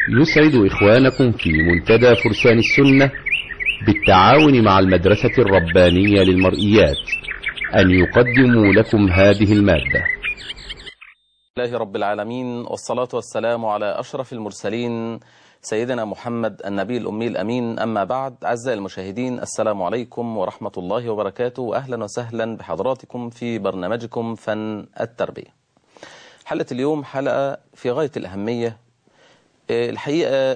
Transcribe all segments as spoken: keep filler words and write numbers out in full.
يسعد إخوانكم في منتدى فرسان السنة بالتعاون مع المدرسة الربانية للمرئيات أن يقدموا لكم هذه المادة. الله رب العالمين، والصلاة والسلام على أشرف المرسلين سيدنا محمد النبي الأمي الأمين. أما بعد، أعزائي المشاهدين، السلام عليكم ورحمة الله وبركاته، وأهلا وسهلا بحضراتكم في برنامجكم فن التربية. حلقة اليوم حلقة في غاية الأهمية. الحقيقة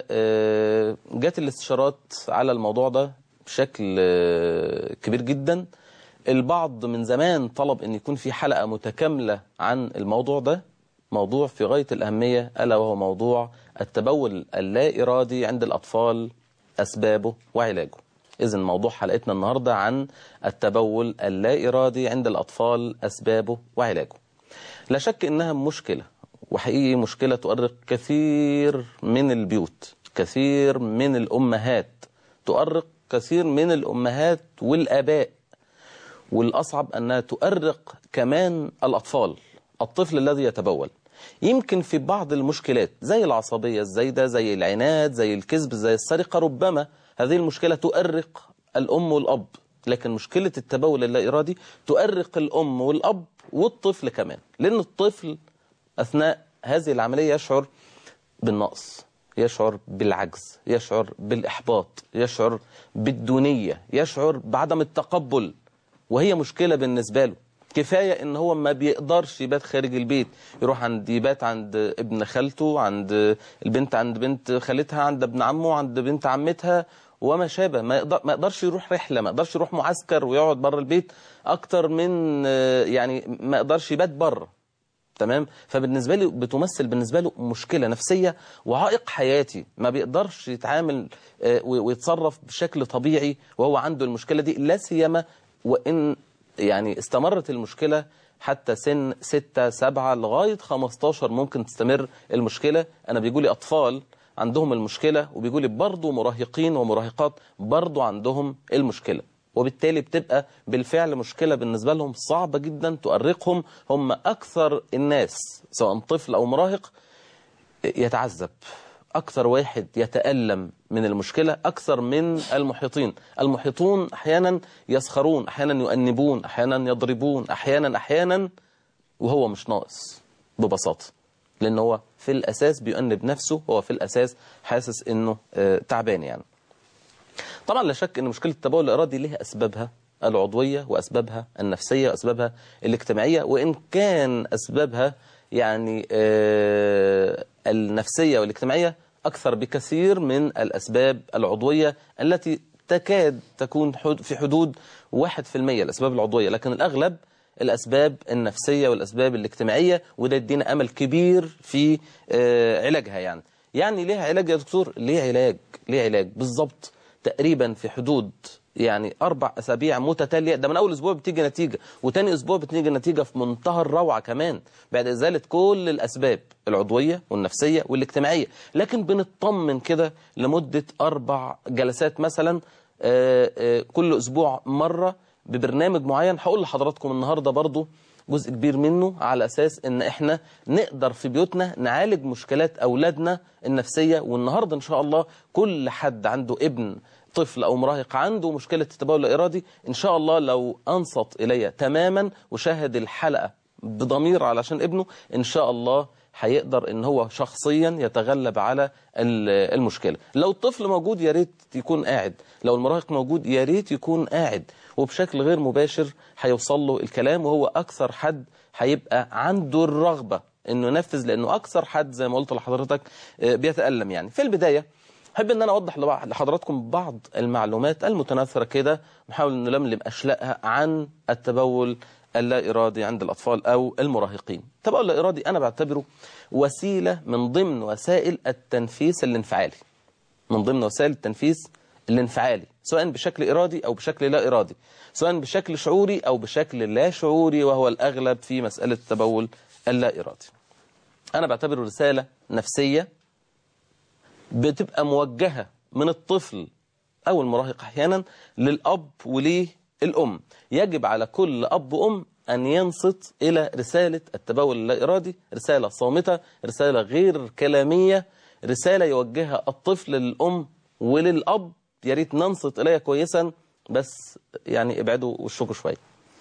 جات الاستشارات على الموضوع ده بشكل كبير جدا. البعض من زمان طلب أن يكون في حلقة متكاملة عن الموضوع ده، موضوع في غاية الأهمية، ألا وهو موضوع التبول اللا إرادي عند الأطفال، أسبابه وعلاجه. إذن موضوع حلقتنا النهاردة عن التبول اللا إرادي عند الأطفال، أسبابه وعلاجه. لا شك إنها مشكلة، وحقيقي مشكلة تؤرق كثير من البيوت، كثير من الأمهات، تؤرق كثير من الأمهات والآباء، والأصعب أنها تؤرق كمان الأطفال، الطفل الذي يتبول. يمكن في بعض المشكلات زي العصبية الزايدة، زي العناد، زي الكذب، زي السرقة، ربما هذه المشكلة تؤرق الأم والأب، لكن مشكلة التبول اللا إرادي تؤرق الأم والأب والطفل كمان، لأن الطفل أثناء هذه العملية يشعر بالنقص، يشعر بالعجز، يشعر بالإحباط، يشعر بالدونية، يشعر بعدم التقبل، وهي مشكلة بالنسبة له. كفاية ان هو ما بيقدرش يبات خارج البيت، يروح عند يبات عند ابن خالته، عند البنت عند بنت خالتها، عند ابن عمه، عند بنت عمتها وما شابه. ما يقدر ما يقدرش يروح رحلة، ما يقدرش يروح معسكر ويقعد بره البيت اكتر من يعني ما يقدرش يبات بره. تمام؟ فبالنسبة له بتمثل بالنسبة له مشكلة نفسية وعائق حياتي، ما بيقدرش يتعامل ويتصرف بشكل طبيعي وهو عنده المشكلة دي، لا سيما وإن يعني استمرت المشكلة حتى سن ستة سبعة لغاية خمستاشر ممكن تستمر المشكلة. أنا بيقولي أطفال عندهم المشكلة، وبيقولي برضو مراهقين ومراهقات برضو عندهم المشكلة، وبالتالي بتبقى بالفعل مشكلة بالنسبة لهم صعبة جدا تؤرقهم. هم أكثر الناس سواء طفل أو مراهق يتعذب، أكثر واحد يتألم من المشكلة أكثر من المحيطين. المحيطون أحيانا يسخرون، أحيانا يؤنبون، أحيانا يضربون، أحيانا أحيانا وهو مش ناقص ببساطة، لأنه هو في الأساس بيؤنب نفسه، هو في الأساس حاسس أنه تعبان. يعني طبعا لا شك أن مشكلة التبول الإرادي لها أسبابها العضوية وأسبابها النفسية وأسبابها الاجتماعية، وإن كان أسبابها يعني آه النفسية والاجتماعية أكثر بكثير من الأسباب العضوية التي تكاد تكون في حدود واحد في المية الأسباب العضوية، لكن الأغلب الأسباب النفسية والأسباب الاجتماعية، وده يدينا أمل كبير في آه علاجها. يعني يعني ليه علاج يا دكتور؟ ليه علاج؟ ليه علاج بالضبط تقريبا في حدود يعني أربع أسابيع متتالية. ده من أول أسبوع بتيجي نتيجة، وتاني أسبوع بتيجي نتيجة في منتهى الروعة كمان بعد إزالة كل الأسباب العضوية والنفسية والاجتماعية. لكن بنطمن كده لمدة أربع جلسات مثلا، آآ آآ كل أسبوع مرة ببرنامج معين. هقول لحضراتكم النهاردة برضو جزء كبير منه على أساس إن إحنا نقدر في بيوتنا نعالج مشكلات أولادنا النفسية. والنهاردة إن شاء الله كل حد عنده ابن طفل أو مراهق عنده مشكلة التبول الإرادي، إن شاء الله لو أنصت إلي تماما وشاهد الحلقة بضمير علشان ابنه، إن شاء الله هيقدر إن هو شخصيا يتغلب على المشكلة. لو الطفل موجود يا ريت يكون قاعد، لو المراهق موجود يا ريت يكون قاعد، وبشكل غير مباشر هيوصل له الكلام، وهو أكثر حد هيبقى عنده الرغبة إنه ينفذ، لأنه أكثر حد زي ما قلت لحضرتك بيتألم. يعني في البداية أحب أن أنا أوضح لحضراتكم بعض المعلومات المتناثرة كده، نحاول نلملم أشلاءها عن التبول اللا إرادي عند الأطفال أو المراهقين. التبول اللا إرادي أنا بعتبره وسيلة من ضمن وسائل التنفيس الانفعالي، من ضمن وسائل التنفيس الانفعالي، سواء بشكل إرادي أو بشكل لا إرادي، سواء بشكل شعوري أو بشكل لا شعوري، وهو الأغلب في مسألة التبول اللا إرادي. أنا بعتبره رسالة نفسية بتبقى موجهة من الطفل أو المراهق أحيانا للأب وللأم. يجب على كل أب وأم أن ينصت إلى رسالة التبول اللا إرادي، رسالة صامتة، رسالة غير كلامية، رسالة يوجهها الطفل للأم وللأب، يا ريت ننصت إليها كويسا، بس يعني ابعدوا وشكوا شوية.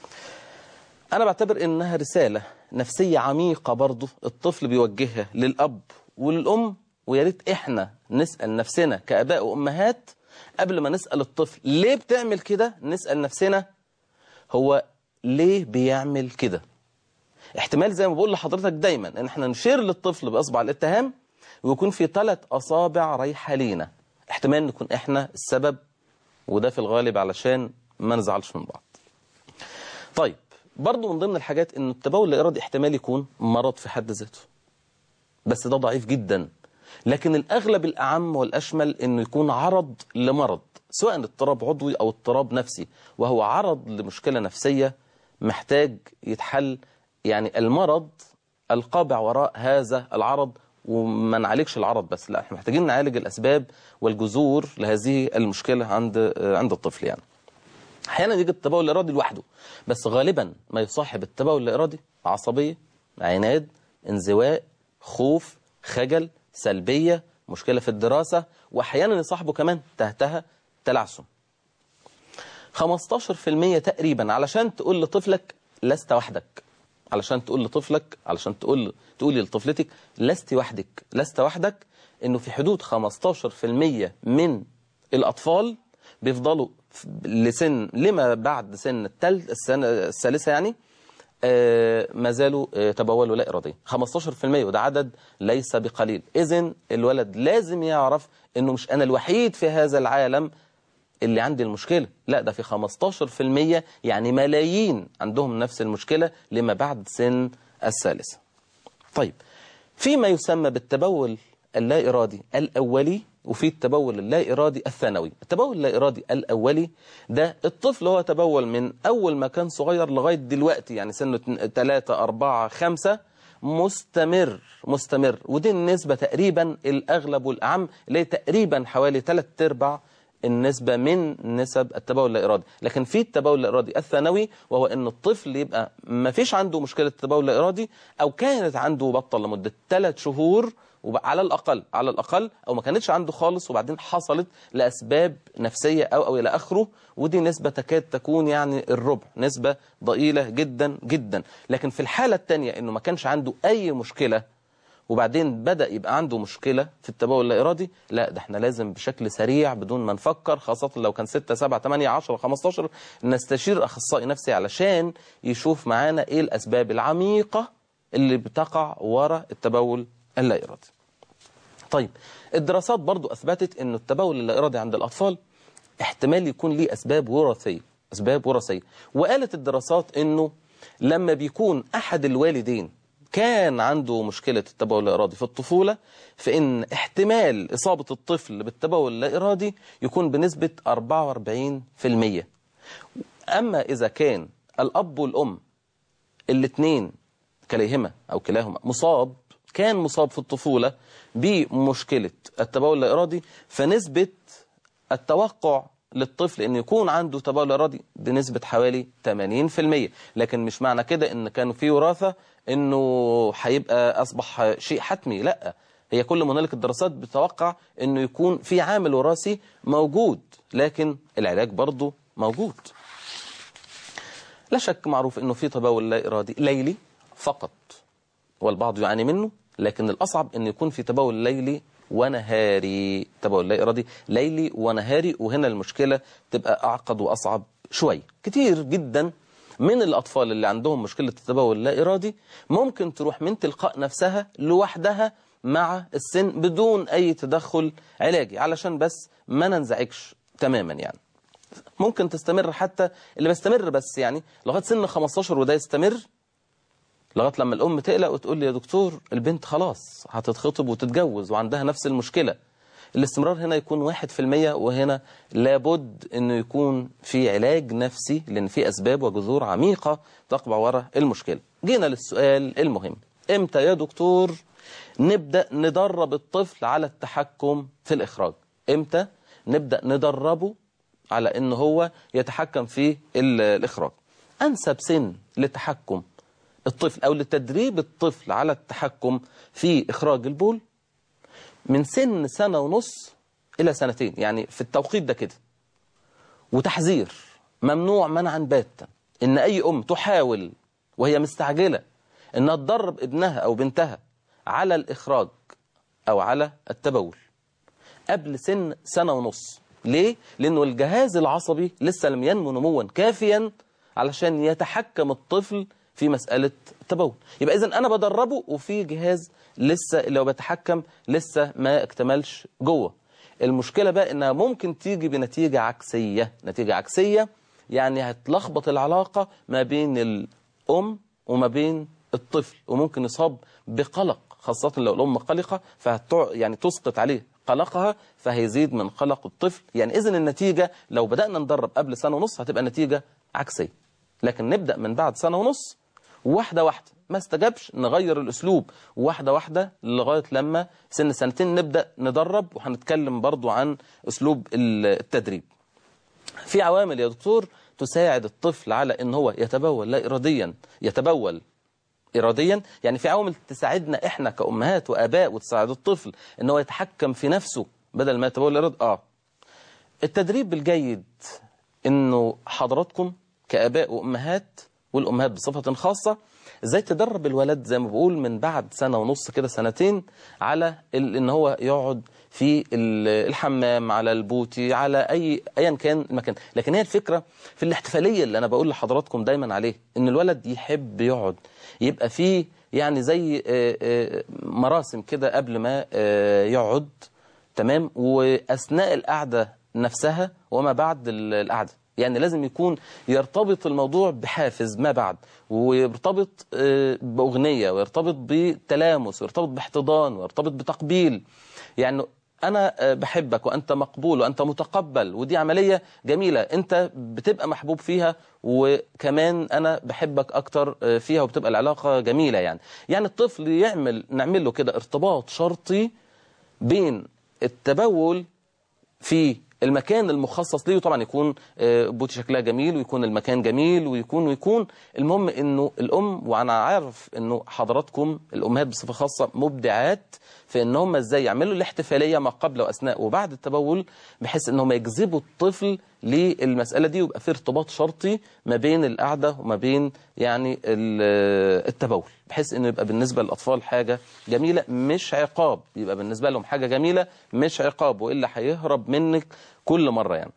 أنا بعتبر إنها رسالة نفسية عميقة برضو الطفل بيوجهها للأب وللأم، ويا ريت إحنا نسأل نفسنا كآباء وأمهات قبل ما نسأل الطفل ليه بتعمل كده، نسأل نفسنا هو ليه بيعمل كده. احتمال زي ما بقول لحضرتك دايما إن إحنا نشير للطفل بأصبع الاتهام ويكون في ثلاث أصابع رايحة لينا، احتمال نكون إحنا السبب، وده في الغالب علشان ما نزعلش من بعض. طيب برضو من ضمن الحاجات إن التبول الإرادي احتمال يكون مرض في حد ذاته، بس ده ضعيف جدا، لكن الأغلب الأعم والأشمل إنه يكون عرض لمرض، سواء اضطراب عضوي أو اضطراب نفسي، وهو عرض لمشكلة نفسية محتاج يتحل. يعني المرض القابع وراء هذا العرض، وما نعالجش العرض بس، لا احنا محتاجين نعالج الأسباب والجذور لهذه المشكلة عند عند الطفل. يعني أحيانا يجي التبول الإرادي لوحده، بس غالبا ما يصاحب التبول الإرادي عصبية، عناد، انزواء، خوف، خجل، سلبية، مشكلة في الدراسة، وأحيانا يصاحبه كمان تهتها، تلعثم. خمستاشر في المية تقريبا علشان تقول لطفلك لست وحدك، علشان تقول لطفلك علشان تقول تقولي لطفلتك لست وحدك لست وحدك إنه في حدود خمستاشر في المية من الأطفال بيفضلوا لسن لما بعد سن الثالث السنة الثالثة يعني آه ما زالوا آه تبولوا لا إراديا. خمستاشر في المية وده عدد ليس بقليل. إذن الولد لازم يعرف إنه مش أنا الوحيد في هذا العالم اللي عندي المشكلة، لا ده في خمستاشر في المية، يعني ملايين عندهم نفس المشكلة لما بعد سن الثالثة. طيب فيما يسمى بالتبول اللا إرادي الأولي، وفي التبول اللا إرادي الثانوي. التبول اللا إرادي الأولي ده الطفل هو تبول من أول ما كان صغير لغاية دلوقتي، يعني سنه ثلاثة أربعة خمسة، مستمر مستمر، ودي النسبة تقريبا الأغلب والأعم اللي هي تقريبا حوالي ثلاث أرباع النسبة من نسب التبول اللا إرادي. لكن في التبول اللا إرادي الثانوي، وهو أن الطفل يبقى ما فيش عنده مشكلة التبول اللا إرادي، أو كانت عنده بطل لمدة ثلاث شهور على الأقل على الأقل أو ما كانتش عنده خالص، وبعدين حصلت لأسباب نفسية أو أو إلى آخره، ودي نسبة تكاد تكون يعني الربع، نسبة ضئيلة جدا جدا. لكن في الحالة الثانية إنه ما كانش عنده أي مشكلة وبعدين بدأ يبقى عنده مشكلة في التبول اللا إرادي، لا ده احنا لازم بشكل سريع بدون ما نفكر، خاصة لو كان ستة سبعة ثمانية عشرة خمستاشر، نستشير أخصائي نفسي علشان يشوف معانا إيه الأسباب العميقة اللي بتقع وراء التبول اللا إرادي. طيب الدراسات برضو أثبتت أن التبول اللا إرادي عند الأطفال احتمال يكون ليه أسباب وراثية أسباب وراثية وقالت الدراسات أنه لما بيكون أحد الوالدين كان عنده مشكلة التبول اللا إرادي في الطفولة، فإن احتمال إصابة الطفل بالتبول اللا إرادي يكون بنسبة أربعة وأربعين في المية. أما إذا كان الأب والأم الاثنين كليهما أو كلاهما مصاب كان مصاب في الطفولة بمشكلة التبول اللا إرادي، فنسبة التوقع للطفل أن يكون عنده تبول لا إرادي بنسبة حوالي ثمانين في المية. لكن مش معنى كده أن كانوا في وراثة أنه هيبقى أصبح شيء حتمي، لا، هي كل هنالك الدراسات بتتوقع أنه يكون في عامل وراثي موجود، لكن العلاج برضه موجود. لا شك معروف أنه في تبول لا إرادي ليلي فقط والبعض يعاني منه، لكن الأصعب أن يكون في تبول ليلي ونهاري. تبول لا إرادي ليلي ونهاري، وهنا المشكلة تبقى أعقد وأصعب شوي. كتير جدا من الأطفال اللي عندهم مشكلة التبول اللا إرادي ممكن تروح من تلقاء نفسها لوحدها مع السن بدون أي تدخل علاجي، علشان بس ما ننزعجش تماما. يعني ممكن تستمر، حتى اللي بيستمر بس يعني لغاية سن خمستاشر، وده يستمر لغاية لما الأم تقلق وتقول لي يا دكتور البنت خلاص هتتخطب وتتجوز وعندها نفس المشكلة. الاستمرار هنا يكون واحد في المية، وهنا لابد أنه يكون في علاج نفسي، لأن في أسباب وجذور عميقة تقبع وراء المشكلة. جينا للسؤال المهم، إمتى يا دكتور نبدأ ندرب الطفل على التحكم في الإخراج؟ إمتى نبدأ ندربه على أنه هو يتحكم في الإخراج؟ أنسب سن للتحكم الطفل أو لتدريب الطفل على التحكم في إخراج البول من سن سنة ونص إلى سنتين، يعني في التوقيت ده كده. وتحذير ممنوع منعا باتا إن أي أم تحاول وهي مستعجلة إنها تدرب ابنها أو بنتها على الإخراج أو على التبول قبل سن سنة ونص. ليه؟ لأنه الجهاز العصبي لسه لم ينمو نموا كافيا علشان يتحكم الطفل في مسألة التبول. يبقى إذن أنا بدربه وفي جهاز لسه اللي هو بيتحكم لسه ما اكتملش جوه. المشكلة بقى إنها ممكن تيجي بنتيجة عكسية. نتيجة عكسية يعني هتلخبط العلاقة ما بين الأم وما بين الطفل، وممكن يصاب بقلق، خاصة لو الأم قلقة فهتع... يعني تسقط عليه قلقها فهيزيد من قلق الطفل. يعني إذن النتيجة لو بدأنا ندرب قبل سنة ونص هتبقى نتيجة عكسية، لكن نبدأ من بعد سنة ونص واحدة واحدة. ما استجابش نغير الأسلوب واحدة واحدة لغاية لما سن سنتين نبدأ ندرب. وهنتكلم برضو عن أسلوب التدريب. في عوامل يا دكتور تساعد الطفل على إن هو يتبول لا إراديا، يتبول إراديا. يعني في عوامل تساعدنا إحنا كأمهات وآباء وتساعد الطفل إن هو يتحكم في نفسه بدل ما يتبول إرادي. آه التدريب الجيد إنه حضراتكم كآباء وأمهات، والأمهات بصفة خاصة، ازاي تدرب الولد زي ما بقول من بعد سنة ونص كده سنتين على ان هو يقعد في الحمام، على البوتي، على اي ايا كان المكان. لكن هي الفكرة في الاحتفالية اللي انا بقول لحضراتكم دايما عليه، ان الولد يحب يقعد، يبقى فيه يعني زي مراسم كده قبل ما يقعد، تمام، واثناء القعدة نفسها وما بعد القعدة. يعني لازم يكون يرتبط الموضوع بحافز ما بعد، ويرتبط بأغنية، ويرتبط بتلامس، ويرتبط باحتضان، ويرتبط بتقبيل. يعني أنا بحبك وأنت مقبول وأنت متقبل، ودي عملية جميلة أنت بتبقى محبوب فيها، وكمان أنا بحبك أكتر فيها، وبتبقى العلاقة جميلة. يعني يعني الطفل يعمل نعمل له كده ارتباط شرطي بين التبول في المكان المخصص ليه، وطبعا يكون بوتي شكلها جميل، ويكون المكان جميل، ويكون ويكون المهم انه الام، وانا عارف انه حضراتكم الامهات بصفه خاصه مبدعات في ان هم ازاي يعملوا الاحتفاليه ما قبل واثناء وبعد التبول، بحيث ان هم يجذبوا الطفل للمساله دي، ويبقى في ارتباط شرطي ما بين القعده وما بين يعني التبول، بحيث انه يبقى بالنسبه للاطفال حاجه جميله مش عقاب، يبقى بالنسبه لهم حاجه جميله مش عقاب، والا هيهرب منك كل مره. يعني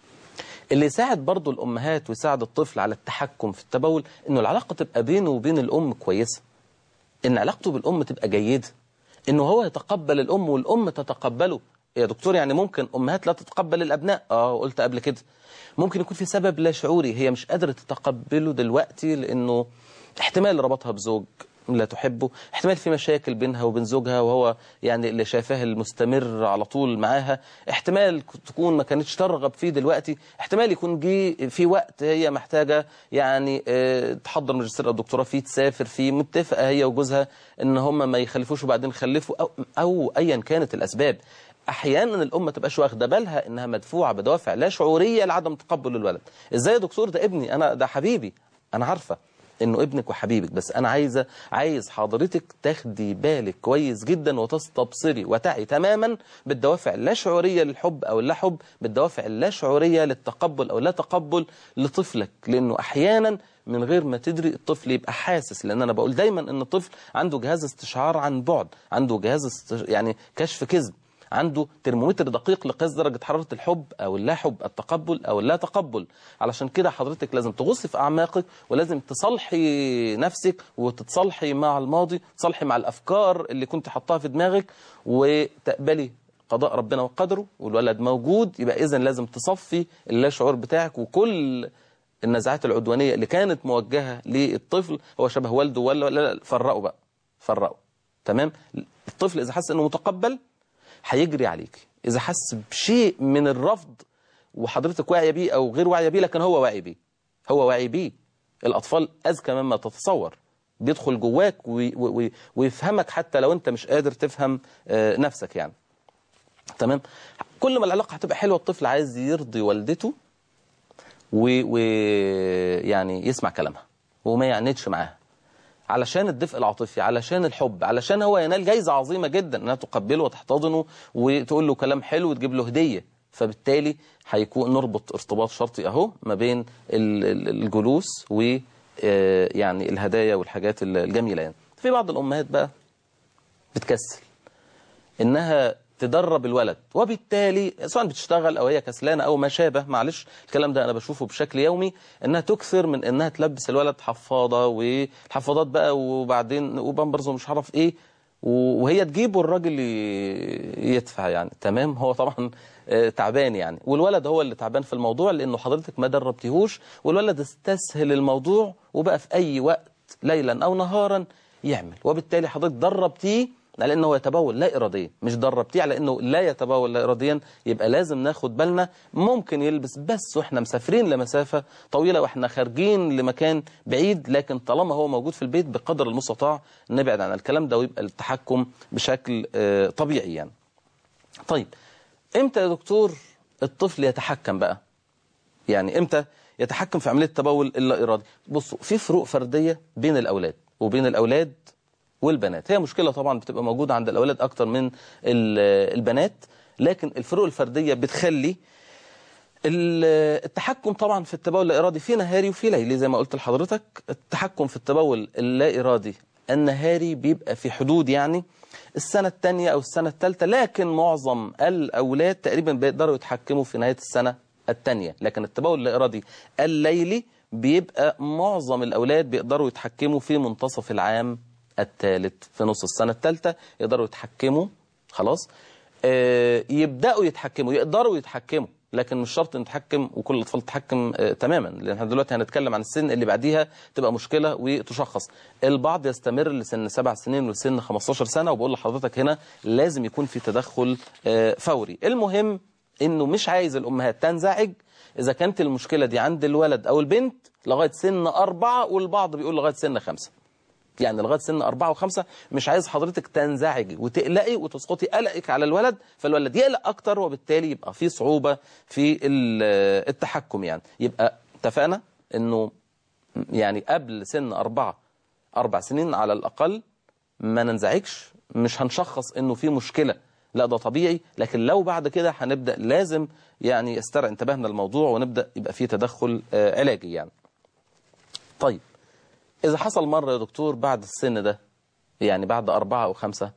اللي يساعد برضو الامهات ويساعد الطفل على التحكم في التبول انه العلاقه تبقى بينه وبين الام كويسه، ان علاقته بالام تبقى جيده، انه هو يتقبل الام والام تتقبله. يا دكتور يعني ممكن امهات لا تتقبل الابناء، اه قلت قبل كده، ممكن يكون في سبب لا شعوري، هي مش قادره تتقبله دلوقتي لانه احتمال ربطها بزوج لا تحبه، احتمال في مشاكل بينها وبين زوجها وهو يعني اللي شايفاه المستمر على طول معاها، احتمال تكون ما كانتش ترغب فيه دلوقتي، احتمال يكون جه في وقت هي محتاجة يعني اه تحضر ماجستير او دكتوراه فيه، تسافر فيه، متفقة هي وجوزها ان هم ما يخلفوش وبعدين يخلفوا، او, أو ايا كانت الاسباب. احيانا الام ما تبقاش واخده بالها انها مدفوعه بدوافع لا شعوريه لعدم تقبل الولد. ازاي يا دكتور ده ابني، انا ده حبيبي، انا عارفه انه ابنك وحبيبك، بس انا عايزه عايز حضرتك تاخدي بالك كويس جدا وتستبصري وتعي تماما بالدوافع اللا شعوريه للحب او اللا حب، بالدوافع اللا شعوريه للتقبل او لا تقبل لطفلك، لانه احيانا من غير ما تدري الطفل يبقى حاسس. لان انا بقول دايما ان الطفل عنده جهاز استشعار عن بعد، عنده جهاز استش... يعني كشف كذب، عنده ترمومتر دقيق لقياس درجة حرارة الحب أو اللا حب، التقبل أو اللا تقبل. علشان كده حضرتك لازم تغصي في أعماقك، ولازم تصلحي نفسك وتتصلحي مع الماضي، تصلحي مع الأفكار اللي كنت حطها في دماغك، وتقبلي قضاء ربنا وقدره، والولد موجود. يبقى إذن لازم تصفي اللا شعور بتاعك، وكل النزعات العدوانية اللي كانت موجهة للطفل هو شبه والده ولا لا، فرقوا بقى، فرقوا. تمام. الطفل إذا حس أنه متقبل هيجري عليك، إذا حس بشيء من الرفض وحضرتك واعية بيه أو غير واعية بيه، لكن هو واعي بيه، هو واعي بيه. الأطفال أذكى مما تتصور، بيدخل جواك ويفهمك حتى لو أنت مش قادر تفهم نفسك يعني. تمام. كل ما العلاقة هتبقى حلوة الطفل عايز يرضي والدته ويعني يسمع كلامها وما يعنيتش معاها، علشان الدفء العاطفي، علشان الحب، علشان هو ينال جايزة عظيمة جدا انها تقبله وتحتضنه وتقول له كلام حلو وتجيب له هدية. فبالتالي هيكون نربط ارتباط شرطي اهو ما بين الجلوس و يعني الهدايا والحاجات الجميلة. يعني في بعض الأمهات بقى بتكسل إنها تدرب الولد، وبالتالي سواء بتشتغل أو هي كسلانة أو ما شابه، معلش الكلام ده أنا بشوفه بشكل يومي، إنها تكثر من إنها تلبس الولد حفاضة والحفاضات بقى وبعدين وبامبرز ومش عارف إيه، وهي تجيب والراجل يدفع. يعني تمام، هو طبعا تعبان يعني، والولد هو اللي تعبان في الموضوع لأنه حضرتك ما دربتهوش، والولد استسهل الموضوع وبقى في أي وقت ليلا أو نهارا يعمل، وبالتالي حضرتك دربتيه على أنه يتبول لا إراديا، مش دربتيه على أنه لا يتبول لا إراديا. يبقى لازم ناخد بالنا، ممكن يلبس بس وإحنا مسافرين لمسافة طويلة وإحنا خارجين لمكان بعيد، لكن طالما هو موجود في البيت بقدر المستطاع نبعد عن الكلام ده ويبقى التحكم بشكل طبيعي يعني. طيب إمتى يا دكتور الطفل يتحكم بقى؟ يعني إمتى يتحكم في عملية التبول اللا إرادي؟ بصوا، في فروق فردية بين الأولاد وبين الأولاد والبنات. هي مشكلة طبعا بتبقى موجودة عند الأولاد أكتر من البنات، لكن الفروق الفردية بتخلي التحكم طبعا في التبول اللا إرادي في نهاري وفي ليلي. زي ما قلت لحضرتك، التحكم في التبول اللا إرادي النهاري بيبقى في حدود يعني السنة الثانية أو السنة الثالثة، لكن معظم الأولاد تقريبا بيقدروا يتحكموا في نهاية السنة الثانية. لكن التبول اللا إرادي الليلي بيبقى معظم الأولاد بيقدروا يتحكموا في منتصف العام الثالث، في نص السنة الثالثة يقدروا يتحكموا خلاص. آه يبدأوا يتحكموا، يقدروا يتحكموا، لكن مش شرط نتحكم وكل الأطفال تتحكم آه تماما، لأن احنا دلوقتي هنتكلم عن السن اللي بعديها تبقى مشكلة وتشخص. البعض يستمر لسن سبع سنين ولسن خمستاشر سنة، وبقول لحضرتك هنا لازم يكون في تدخل آه فوري. المهم إنه مش عايز الأمهات تنزعج إذا كانت المشكلة دي عند الولد أو البنت لغاية سن أربعة، والبعض بيقول لغاية سن خمسة، يعني لغاية سن أربعة وخمسة. مش عايز حضرتك تنزعجي وتقلقي وتسقطي قلقك على الولد، فالولد يقلق أكتر، وبالتالي يبقى في صعوبة في التحكم. يعني يبقى اتفقنا إنه يعني قبل سن أربعة أربع سنين على الأقل ما ننزعجش، مش هنشخص إنه في مشكلة، لا ده طبيعي. لكن لو بعد كده هنبدأ لازم يعني استرع انتباهنا الموضوع ونبدأ يبقى فيه تدخل علاجي يعني. طيب إذا حصل مرة يا دكتور بعد السن ده، يعني بعد أربعة أو خمسة،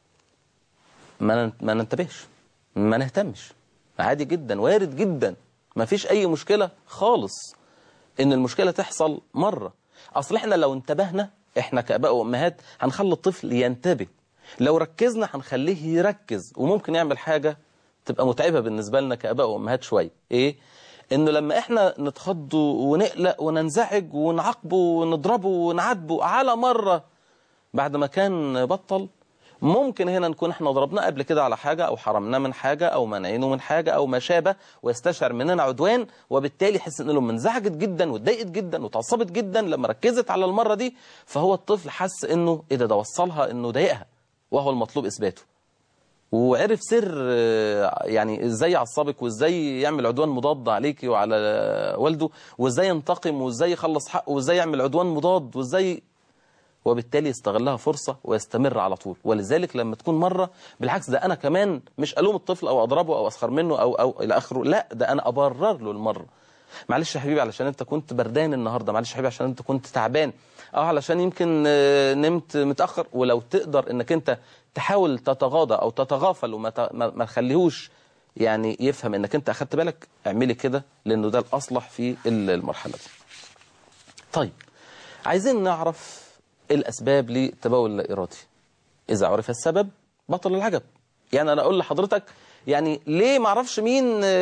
ما ما ننتبهش، ما نهتمش، عادي جدا، وارد جدا، ما فيش أي مشكلة خالص إن المشكلة تحصل مرة. أصل إحنا لو انتبهنا، إحنا كأباء وأمهات هنخلي الطفل ينتبه، لو ركزنا هنخليه يركز، وممكن يعمل حاجة تبقى متعبة بالنسبة لنا كأباء وأمهات شوية. إيه؟ إنه لما إحنا نتخض ونقلق وننزعج ونعاقبه ونضربه ونعاتبه على مرة بعد ما كان بطل، ممكن هنا نكون إحنا ضربناه قبل كده على حاجة أو حرمناه من حاجة أو منعينه من حاجة أو ما شابه، ويستشعر مننا عدوان، وبالتالي يحس إنه منزعجت جدا واتضايقت جدا وتعصبت جدا لما ركزت على المرة دي. فهو الطفل حس إنه إيه ده، ده وصلها إنه ضايقها وهو المطلوب إثباته، وعرف سر يعني ازاي يعصبك وازاي يعمل عدوان مضاد عليكي وعلى والده، وازاي ينتقم وازاي يخلص حقه وازاي يعمل عدوان مضاد وازاي، وبالتالي يستغلها فرصة ويستمر على طول. ولذلك لما تكون مرة، بالعكس ده أنا كمان مش ألوم الطفل أو أضربه أو أسخر منه أو أو إلى آخره، لا ده أنا أبرر له المرة. معلش يا حبيبي علشان أنت كنت بردان النهاردة، معلش يا حبيبي عشان أنت كنت تعبان، أو علشان يمكن نمت متأخر. ولو تقدر إنك أنت تحاول تتغاضى أو تتغافل وما ما تخليهوش يعني يفهم إنك أنت أخدت بالك، اعملي كده، لأنه ده الأصلح في المرحلة دي. طيب عايزين نعرف الأسباب للتبول اللا إرادي. إذا عرف السبب بطل العجب. يعني أنا أقول لحضرتك يعني ليه ما اعرفش مين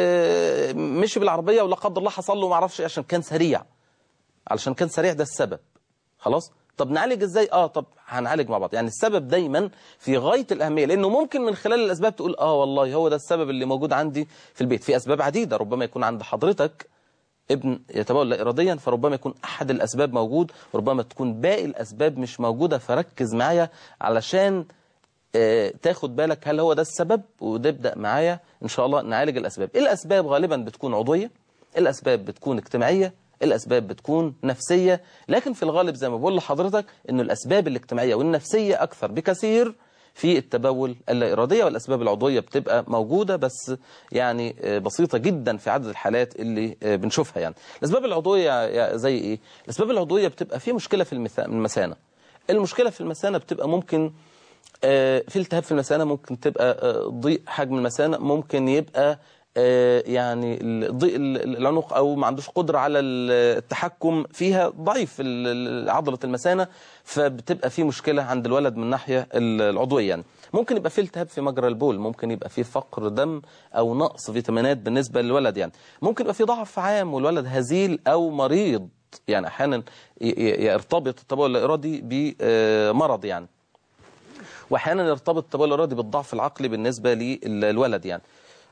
مشي بالعربية ولا قدر الله حصل له ما اعرفش، عشان كان سريع، علشان كان سريع، ده السبب. خلاص، طب نعالج ازاي؟ اه طب هنعالج مع بعض. يعني السبب دايما في غاية الأهمية، لأنه ممكن من خلال الأسباب تقول اه والله هو ده السبب اللي موجود عندي في البيت. في أسباب عديدة، ربما يكون عند حضرتك ابن يتبول لا إراديا، فربما يكون أحد الأسباب موجود، وربما تكون باقي الأسباب مش موجودة. فركز معايا علشان اه تاخد بالك هل هو ده السبب، ونبدأ معايا إن شاء الله نعالج الأسباب. الأسباب غالبا بتكون عضوية، الأسباب بتكون اجتماعية، الأسباب بتكون نفسية، لكن في الغالب زي ما بقول لحضرتك إنه الأسباب الاجتماعية والنفسية أكثر بكثير في التبول اللا إرادية، والأسباب العضوية بتبقى موجودة بس يعني بسيطة جدا في عدد الحالات اللي بنشوفها. يعني الأسباب العضوية زي إيه؟ الأسباب العضوية بتبقى في مشكلة في المثانة. المشكلة في المثانة بتبقى ممكن في التهاب في المثانة، ممكن تبقى ضيق حجم المثانة، ممكن يبقى يعني ضيق العنق أو ما عندوش قدرة على التحكم فيها، ضعيف عضلة المثانة، فبتبقى في مشكلة عند الولد من الناحية العضوية. يعني ممكن يبقى في التهاب في مجرى البول، ممكن يبقى في فقر دم أو نقص فيتامينات بالنسبة للولد. يعني ممكن يبقى في ضعف عام والولد هزيل أو مريض، يعني أحيانا يرتبط التبول اللا إرادي بمرض يعني، وأحيانا يرتبط التبول اللا إرادي بالضعف العقلي بالنسبة للولد. يعني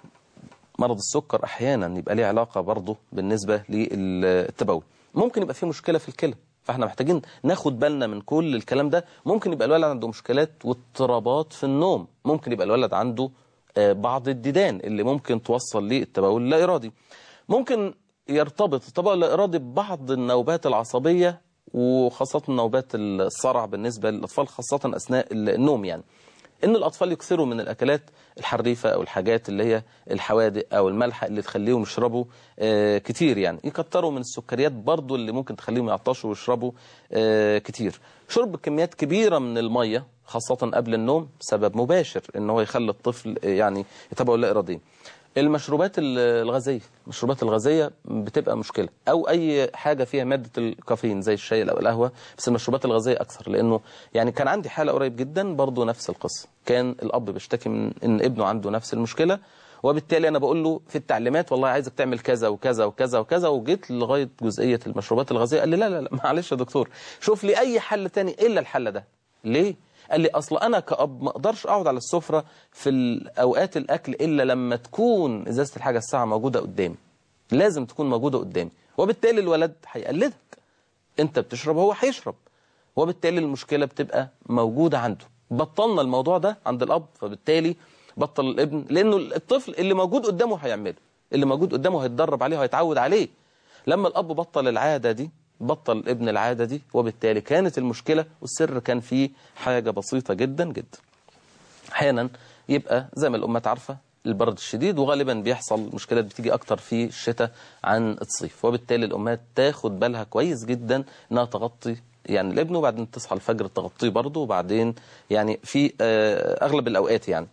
مرض السكر أحيانا يبقى ليه علاقة برضه بالنسبة للتبول. ممكن يبقى فيه مشكلة في الكلى، فاحنا محتاجين ناخد بالنا من كل الكلام ده. ممكن يبقى الولد عنده مشكلات واضطرابات في النوم، ممكن يبقى الولد عنده بعض الديدان اللي ممكن توصل للتبول اللا إرادي. ممكن يرتبط التبول اللا إرادي ببعض النوبات العصبية، وخاصة نوبات الصرع بالنسبة للأطفال، خاصة أثناء النوم. يعني إن الأطفال يكثروا من الأكلات الحريفة أو الحاجات اللي هي الحوادق أو الملح اللي تخليهم يشربوا آه كتير. يعني يكتروا من السكريات برضو اللي ممكن تخليهم يعطشوا ويشربوا آه كتير. شرب كميات كبيرة من المية خاصة قبل النوم سبب مباشر إن هو يخلي الطفل يعني يتبول لا إرادي. المشروبات الغازية، المشروبات الغازية بتبقى مشكلة، أو أي حاجة فيها مادة الكافيين زي الشاي أو القهوة، بس المشروبات الغازية أكثر. لأنه يعني كان عندي حالة قريب جدا برضو نفس القصة، كان الأب بيشتكي من إن ابنه عنده نفس المشكلة، وبالتالي أنا بقول له في التعليمات والله عايزك تعمل كذا وكذا وكذا وكذا، وجيت لغاية جزئية المشروبات الغازية قال لي لا لا لا معلش يا دكتور، شوف لي أي حل تاني إلا الحل ده. ليه؟ قال لي أصل أنا كأب ما أقدرش أقعد على السفرة في الأوقات الأكل إلا لما تكون إزازة الحاجة الساعة موجودة قدامي، لازم تكون موجودة قدامي، وبالتالي الولد هيقلدك، أنت بتشرب هو هيشرب، وبالتالي المشكلة بتبقى موجودة عنده. بطلنا الموضوع ده عند الأب، فبالتالي بطل الابن، لأنه الطفل اللي موجود قدامه هيعمله، اللي موجود قدامه هيتدرب عليه وهيتعود عليه. لما الأب بطل العادة دي بطل الابن العادة دي، وبالتالي كانت المشكلة والسر كان فيه حاجة بسيطة جدا جدا. أحيانا يبقى زي ما الأمات عارفة البرد الشديد، وغالبا بيحصل مشكلات بتيجي أكتر في الشتاء عن الصيف، وبالتالي الأمات تاخد بالها كويس جدا إنها تغطي يعني الابن، وبعدين تصحى الفجر تغطيه برضه، وبعدين يعني في أغلب الأوقات يعني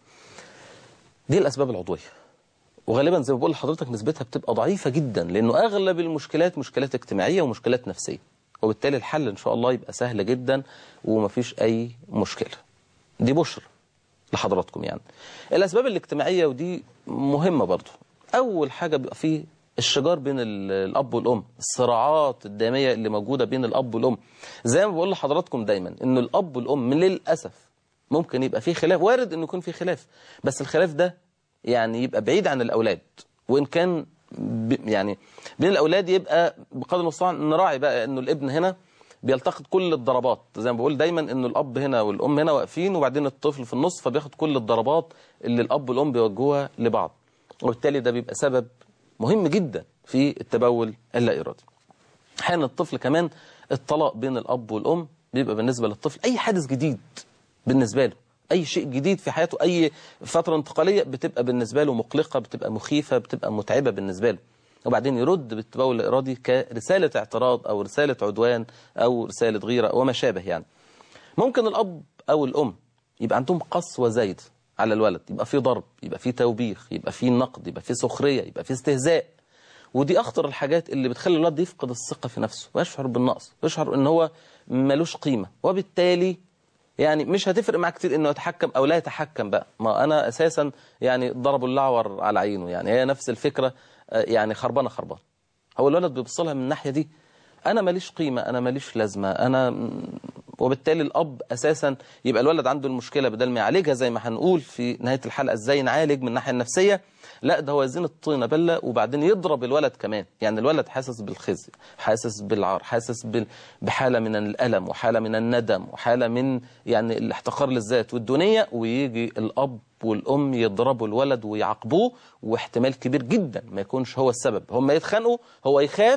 دي الأسباب العضوية. وغالبا زي ما بقول لحضرتك نسبتها بتبقى ضعيفة جدا، لأنه أغلب المشكلات مشكلات اجتماعية ومشكلات نفسية، وبالتالي الحل إن شاء الله يبقى سهل جدا ومفيش أي مشكلة. دي بشر لحضراتكم. يعني الأسباب الاجتماعية ودي مهمة برضو. أول حاجة بيبقى فيه الشجار بين الأب والأم، الصراعات الدائمية اللي موجودة بين الأب والأم. زي ما بقول لحضراتكم دايما إن الأب والأم للأسف ممكن يبقى فيه خلاف، وارد إنه يكون فيه خلاف، بس الخلاف ده يعني يبقى بعيد عن الأولاد، وإن كان يعني بين الأولاد يبقى بقدر المستطاع نراعي بقى إنه الابن هنا بيلتقط كل الضربات. زي ما بقول دايما إنه الأب هنا والأم هنا واقفين، وبعدين الطفل في النص، فبياخد كل الضربات اللي الأب والأم بيوجهوها لبعض، وبالتالي ده بيبقى سبب مهم جدا في التبول اللا إرادي. أحيانا الطفل كمان الطلاق بين الأب والأم بيبقى بالنسبة للطفل أي حادث جديد بالنسبة له، أي شيء جديد في حياته، أي فترة انتقالية بتبقى بالنسبة له مقلقة، بتبقى مخيفة، بتبقى متعبة بالنسبة له، وبعدين يرد بالتبول الإرادي كرسالة اعتراض أو رسالة عدوان أو رسالة غيرة وما شابه. يعني ممكن الأب أو الأم يبقى عندهم قسوة زايد على الولد، يبقى فيه ضرب، يبقى فيه توبيخ، يبقى فيه نقد، يبقى فيه سخرية، يبقى فيه استهزاء، ودي أخطر الحاجات اللي بتخلي الولد يفقد الثقة في نفسه ويشعر بالنقص ويشعر إن هو ملوش قيمة، وبالتالي يعني مش هتفرق معاه كتير انه يتحكم او لا يتحكم بقى. ما انا اساسا يعني ضربوا اللعور على عينه، يعني هي نفس الفكرة، يعني خربانة خربانة. هو الولد بيبصلها من الناحية دي، انا ماليش قيمة، انا ماليش لازمة، انا، وبالتالي الاب اساسا يبقى الولد عنده المشكلة بدل ما يعالجها زي ما هنقول في نهاية الحلقة ازاي نعالج من الناحية النفسية، لا ده هو يزين الطينة بلة وبعدين يضرب الولد كمان. يعني الولد حاسس بالخزي، حاسس بالعار، حاسس بحالة من الألم وحالة من الندم وحالة من يعني الاحتقار للذات والدنيا، ويجي الأب والأم يضربوا الولد ويعاقبوه، واحتمال كبير جدا ما يكونش هو السبب، هم يتخانقوا، هو يخاف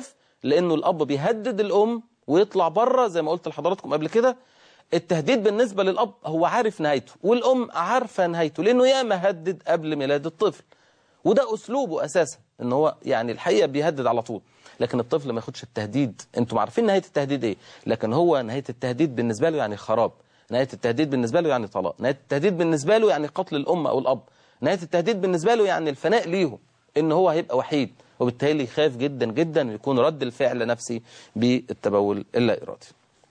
لأنه الأب بيهدد الأم ويطلع بره زي ما قلت لحضراتكم قبل كده. التهديد بالنسبة للأب هو عارف نهايته والأم عارفة نهايته، لأنه ياما هدد قبل ميلاد الطفل، وده أسلوبه أساسا إن هو يعني الحقيقة بيهدد على طول. لكن الطفل ما ياخدش التهديد. انتم عارفين نهاية التهديد ايه، لكن هو نهاية التهديد بالنسبة له يعني خراب، نهاية التهديد بالنسبة له يعني طلاق، نهاية التهديد بالنسبة له يعني قتل الأم أو الأب، نهاية التهديد بالنسبة له يعني الفناء ليهم، إن هو هيبقى وحيد، وبالتالي يخاف جدا جدا ويكون رد الفعل نفسي بالتبول اللا إرادي.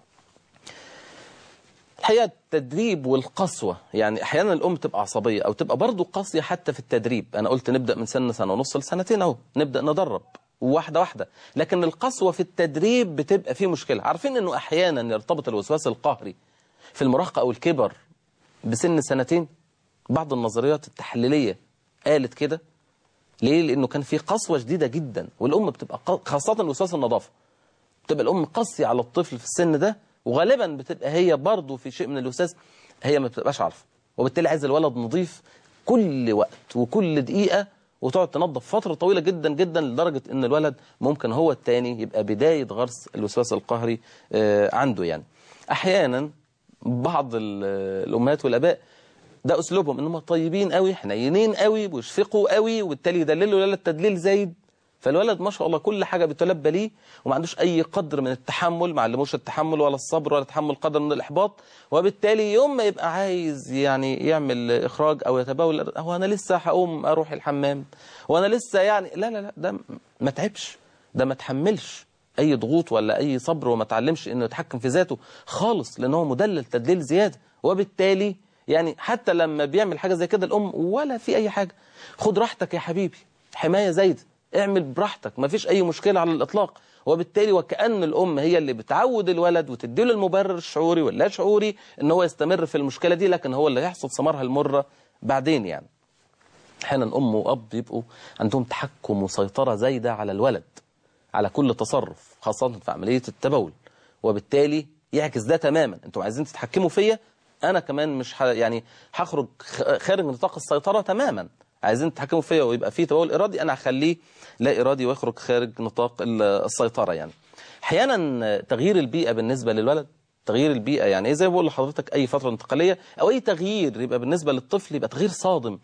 الحقيقة التدريب والقسوة، يعني أحيانا الأم تبقى عصبية أو تبقى برضو قاسية حتى في التدريب. أنا قلت نبدأ من سنة سنة ونص لسنتين أهو نبدأ ندرب واحدة واحدة، لكن القسوة في التدريب بتبقى فيه مشكلة. عارفين أنه أحيانا يرتبط الوسواس القهري في المراهقة أو الكبر بسن سنتين؟ بعض النظريات التحليلية قالت كده. ليه؟ لأنه كان في قسوة شديدة جدا، والأم بتبقى خاصة وسواس النظافة، بتبقى الأم قاسية على الطفل في السن ده، وغالبا بتبقى هي برضه في شيء من الوسواس هي ما بتبقاش عارفة، وبالتالي عايز الولد نظيف كل وقت وكل دقيقة، وتقعد تنظف فترة طويلة جدا جدا لدرجة ان الولد ممكن هو التاني يبقى بداية غرس الوسواس القهري عنده. يعني احيانا بعض الامهات والاباء ده اسلوبهم انهم طيبين قوي حنينين قوي ويشفقوا قوي، وبالتالي يدللوا الولد تدليل زايد، فالولد ما شاء الله كل حاجة بتلبى ليه وما عندوش أي قدر من التحمل، ما علموش التحمل ولا الصبر ولا تحمل قدر من الإحباط، وبالتالي يوم ما يبقى عايز يعني يعمل إخراج أو يتبول، هو أنا لسه هقوم أروح الحمام وأنا لسه يعني لا لا لا، ده ما تعبش، ده ما تحملش أي ضغوط ولا أي صبر، وما تعلمش إنه يتحكم في ذاته خالص، لأنه هو مدلل تدليل زيادة. وبالتالي يعني حتى لما بيعمل حاجة زي كده الأم ولا في أي حاجة، خد راحتك يا حبيبي، حماية زايدة، اعمل براحتك، ما فيش أي مشكلة على الإطلاق. وبالتالي وكأن الأم هي اللي بتعود الولد وتديله المبرر الشعوري ولا شعوري إن هو يستمر في المشكلة دي، لكن هو اللي هيحصل ثمارها المرة بعدين. يعني أحيانا أم وأب يبقوا عندهم تحكم وسيطرة زايدة على الولد على كل تصرف، خاصة في عملية التبول، وبالتالي يعكس ده تماما. أنتم عايزين تتحكموا فيا، أنا كمان مش ح... يعني هخرج خارج نطاق السيطرة تماما. عايزين تتحكموا فيا ويبقى فيه تبول إرادي، أنا هخليه لا إرادي ويخرج خارج نطاق السيطرة. يعني أحيانا تغيير البيئة بالنسبة للولد، تغيير البيئة يعني إيه، زي ما بقول لحضرتك أي فترة انتقالية أو أي تغيير يبقى بالنسبة للطفل يبقى تغيير صادم،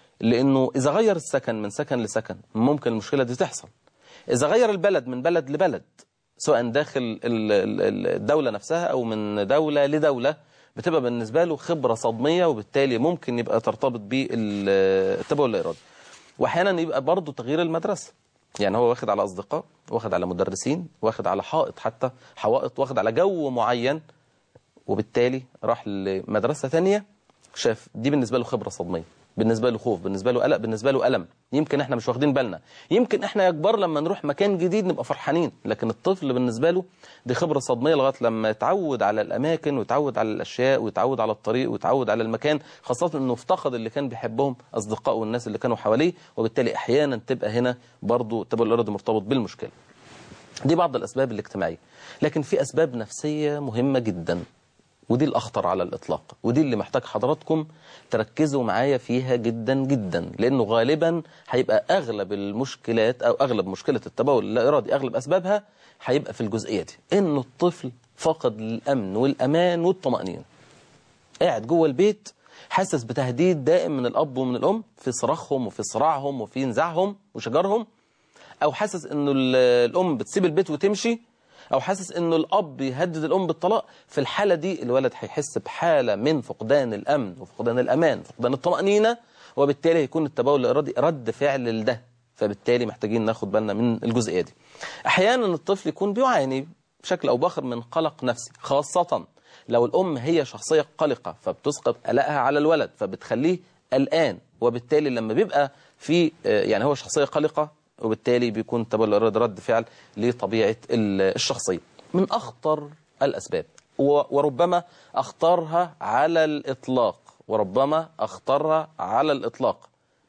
لأنه إذا غير السكن من سكن لسكن ممكن المشكلة دي تحصل. إذا غير البلد من بلد لبلد سواء داخل الدولة نفسها أو من دولة لدولة، بتبقى بالنسبة له خبرة صدمية، وبالتالي ممكن يبقى ترتبط بالتبول الإرادي. وأحيانا يبقى برضه تغيير المدرسة، يعني هو واخد على أصدقاء، واخد على مدرسين، واخد على حائط، حتى حوائط، واخد على جو معين، وبالتالي راح لمدرسة ثانية شاف دي بالنسبة له خبرة صدمية، بالنسبة له خوف، بالنسبة له قلق، بالنسبة له ألم. يمكن احنا مش واخدين بالنا، يمكن احنا يا كبار لما نروح مكان جديد نبقى فرحانين، لكن الطفل بالنسبة له دي خبرة صدمية لغاية لما يتعود على الأماكن ويتعود على الأشياء ويتعود على الطريق ويتعود على المكان، خاصة انه افتقد اللي كان بيحبهم أصدقائه والناس اللي كانوا حواليه، وبالتالي احيانا تبقى هنا برضو التبول الإرادي مرتبط بالمشكلة. دي بعض الأسباب الاجتماعية، لكن في أسباب نفسية مهمة جدا، ودي الأخطر على الإطلاق، ودي اللي محتاج حضراتكم تركزوا معايا فيها جدا جدا، لأنه غالبا هيبقى أغلب المشكلات أو أغلب مشكلة التبول اللا إرادي أغلب أسبابها هيبقى في الجزئية دي، إنه الطفل فقد الأمن والأمان والطمأنينة، قاعد جوه البيت حاسس بتهديد دائم من الأب ومن الأم في صراخهم وفي صراعهم وفي نزاعهم وشجارهم، أو حاسس إنه الأم بتسيب البيت وتمشي، أو حاسس إنه الأب يهدد الأم بالطلاق. في الحالة دي الولد هيحس بحالة من فقدان الأمن وفقدان الأمان وفقدان الطمأنينة، وبالتالي هيكون التبول الإرادي رد فعل لده، فبالتالي محتاجين ناخد بالنا من الجزئية دي. أحيانا الطفل يكون بيعاني بشكل أو بآخر من قلق نفسي، خاصة لو الأم هي شخصية قلقة فبتسقط قلقها على الولد فبتخليه قلقان، وبالتالي لما بيبقى في يعني هو شخصية قلقة وبالتالي بيكون التبول الإرادي رد فعل لطبيعة الشخصية. من أخطر الأسباب وربما أخطرها على الإطلاق وربما أخطرها على الإطلاق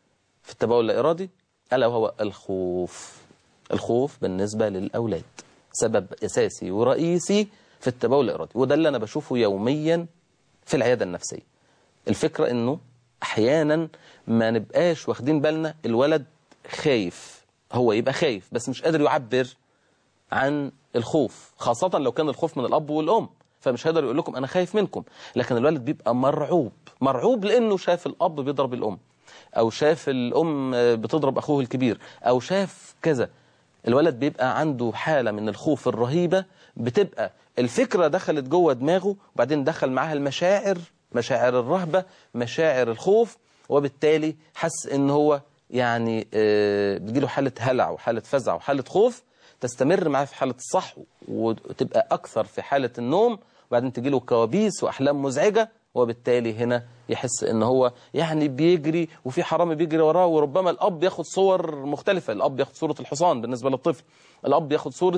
في التبول الإرادي ألا وهو الخوف. الخوف بالنسبة للأولاد سبب أساسي ورئيسي في التبول الإرادي، وده اللي أنا بشوفه يوميا في العيادة النفسية. الفكرة إنه أحيانا ما نبقاش واخدين بالنا، الولد خايف، هو يبقى خايف بس مش قادر يعبر عن الخوف، خاصة لو كان الخوف من الأب والأم، فمش هيقدر يقول لكم أنا خايف منكم. لكن الولد بيبقى مرعوب، مرعوب لأنه شاف الأب بيضرب الأم، أو شاف الأم بتضرب أخوه الكبير، أو شاف كذا. الولد بيبقى عنده حالة من الخوف الرهيبة، بتبقى الفكرة دخلت جوه دماغه، وبعدين دخل معاها المشاعر، مشاعر الرهبة، مشاعر الخوف، وبالتالي حس إن هو يعني بتجيله حالة هلع وحالة فزع وحالة خوف، تستمر معاه في حالة الصحو، وتبقى أكثر في حالة النوم، وبعدين تجيله كوابيس وأحلام مزعجة، وبالتالي هنا يحس ان هو يعني بيجري وفي حرامي بيجري وراه، وربما الاب ياخد صور مختلفة، الاب ياخد صورة الحصان بالنسبة للطفل، الاب ياخد صورة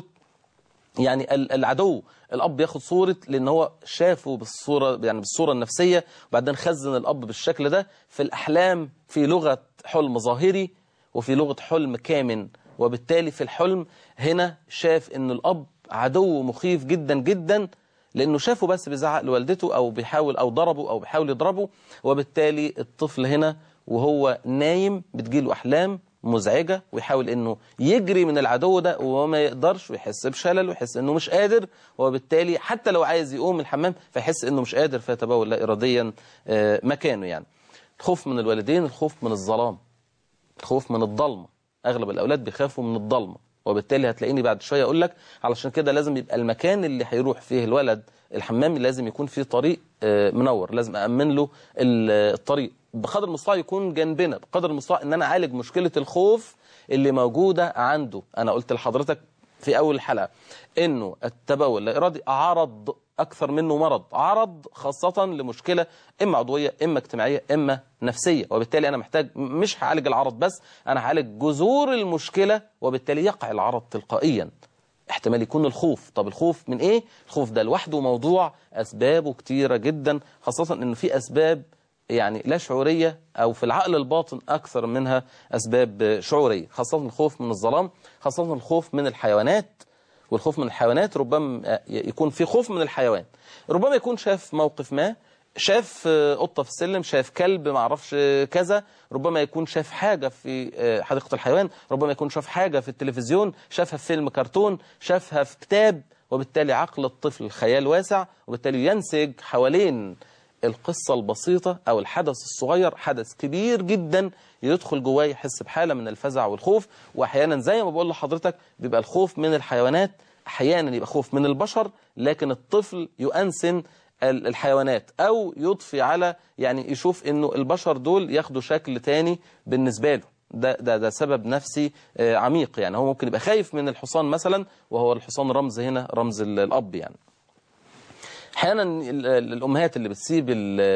يعني العدو، الاب ياخد صورة لان هو شافه بالصورة يعني بالصورة النفسية، وبعدين خزن الاب بالشكل ده في الاحلام، في لغة حلم ظاهري وفي لغة حلم كامن، وبالتالي في الحلم هنا شاف ان الاب عدو مخيف جدا جدا، لأنه شافه بس بيزعق لوالدته أو بيحاول أو ضربه أو بيحاول يضربه، وبالتالي الطفل هنا وهو نايم بتجيله أحلام مزعجة، ويحاول أنه يجري من العدو ده وما يقدرش، ويحس بشلل ويحس أنه مش قادر، وبالتالي حتى لو عايز يقوم من الحمام فيحس أنه مش قادر، فيتبول لا إراديا مكانه. يعني الخوف من الوالدين، الخوف من الظلام، الخوف من الضلمة، أغلب الأولاد بيخافوا من الضلمة، وبالتالي هتلاقيني بعد شوية أقول لك علشان كده لازم يبقى المكان اللي هيروح فيه الولد الحمام لازم يكون فيه طريق منور، لازم أأمن له الطريق بقدر المستطاع، يكون جنبنا بقدر المستطاع، إن أنا أعالج مشكلة الخوف اللي موجودة عنده. أنا قلت لحضرتك في أول الحلقة إنه التبول لا إرادي عرض أكثر منه مرض، عرض خاصة لمشكلة إما عضوية إما اجتماعية إما نفسية، وبالتالي أنا محتاج مش هعالج العرض بس، أنا هعالج جذور المشكلة، وبالتالي يقع العرض تلقائيا. احتمال يكون الخوف، طب الخوف من إيه؟ الخوف ده لوحده موضوع أسبابه كتيرة جدا، خاصة إنه في أسباب يعني لا شعورية أو في العقل الباطن أكثر منها أسباب شعورية، خاصة الخوف من الظلام، خاصة الخوف من الحيوانات. والخوف من الحيوانات ربما يكون في خوف من الحيوان، ربما يكون شاف موقف ما، شاف قطة في السلم، شاف كلب معرفش كذا، ربما يكون شاف حاجة في حديقة الحيوان، ربما يكون شاف حاجة في التلفزيون، شافها في فيلم كرتون، شافها في كتاب، وبالتالي عقل الطفل الخيال واسع، وبالتالي ينسج حوالين القصة البسيطة أو الحدث الصغير حدث كبير جدا يدخل جواه، يحس بحالة من الفزع والخوف. وأحيانا زي ما بقول لحضرتك بيبقى الخوف من الحيوانات، أحيانا يبقى خوف من البشر، لكن الطفل يؤنسن الحيوانات أو يضفي على يعني يشوف إنه البشر دول ياخدوا شكل تاني بالنسبة له، ده, ده, ده سبب نفسي عميق. يعني هو ممكن يبقى خايف من الحصان مثلا، وهو الحصان رمز هنا رمز الأب. يعني احيانا الامهات اللي بتسيب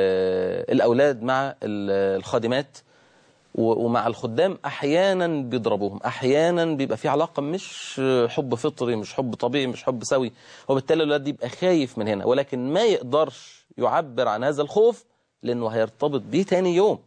الاولاد مع الخادمات ومع الخدام احيانا بيضربوهم، احيانا بيبقى في علاقه مش حب فطري، مش حب طبيعي، مش حب سوي، وبالتالي الولد يبقى خايف من هنا، ولكن ما يقدرش يعبر عن هذا الخوف لانه هيرتبط بيه تاني يوم،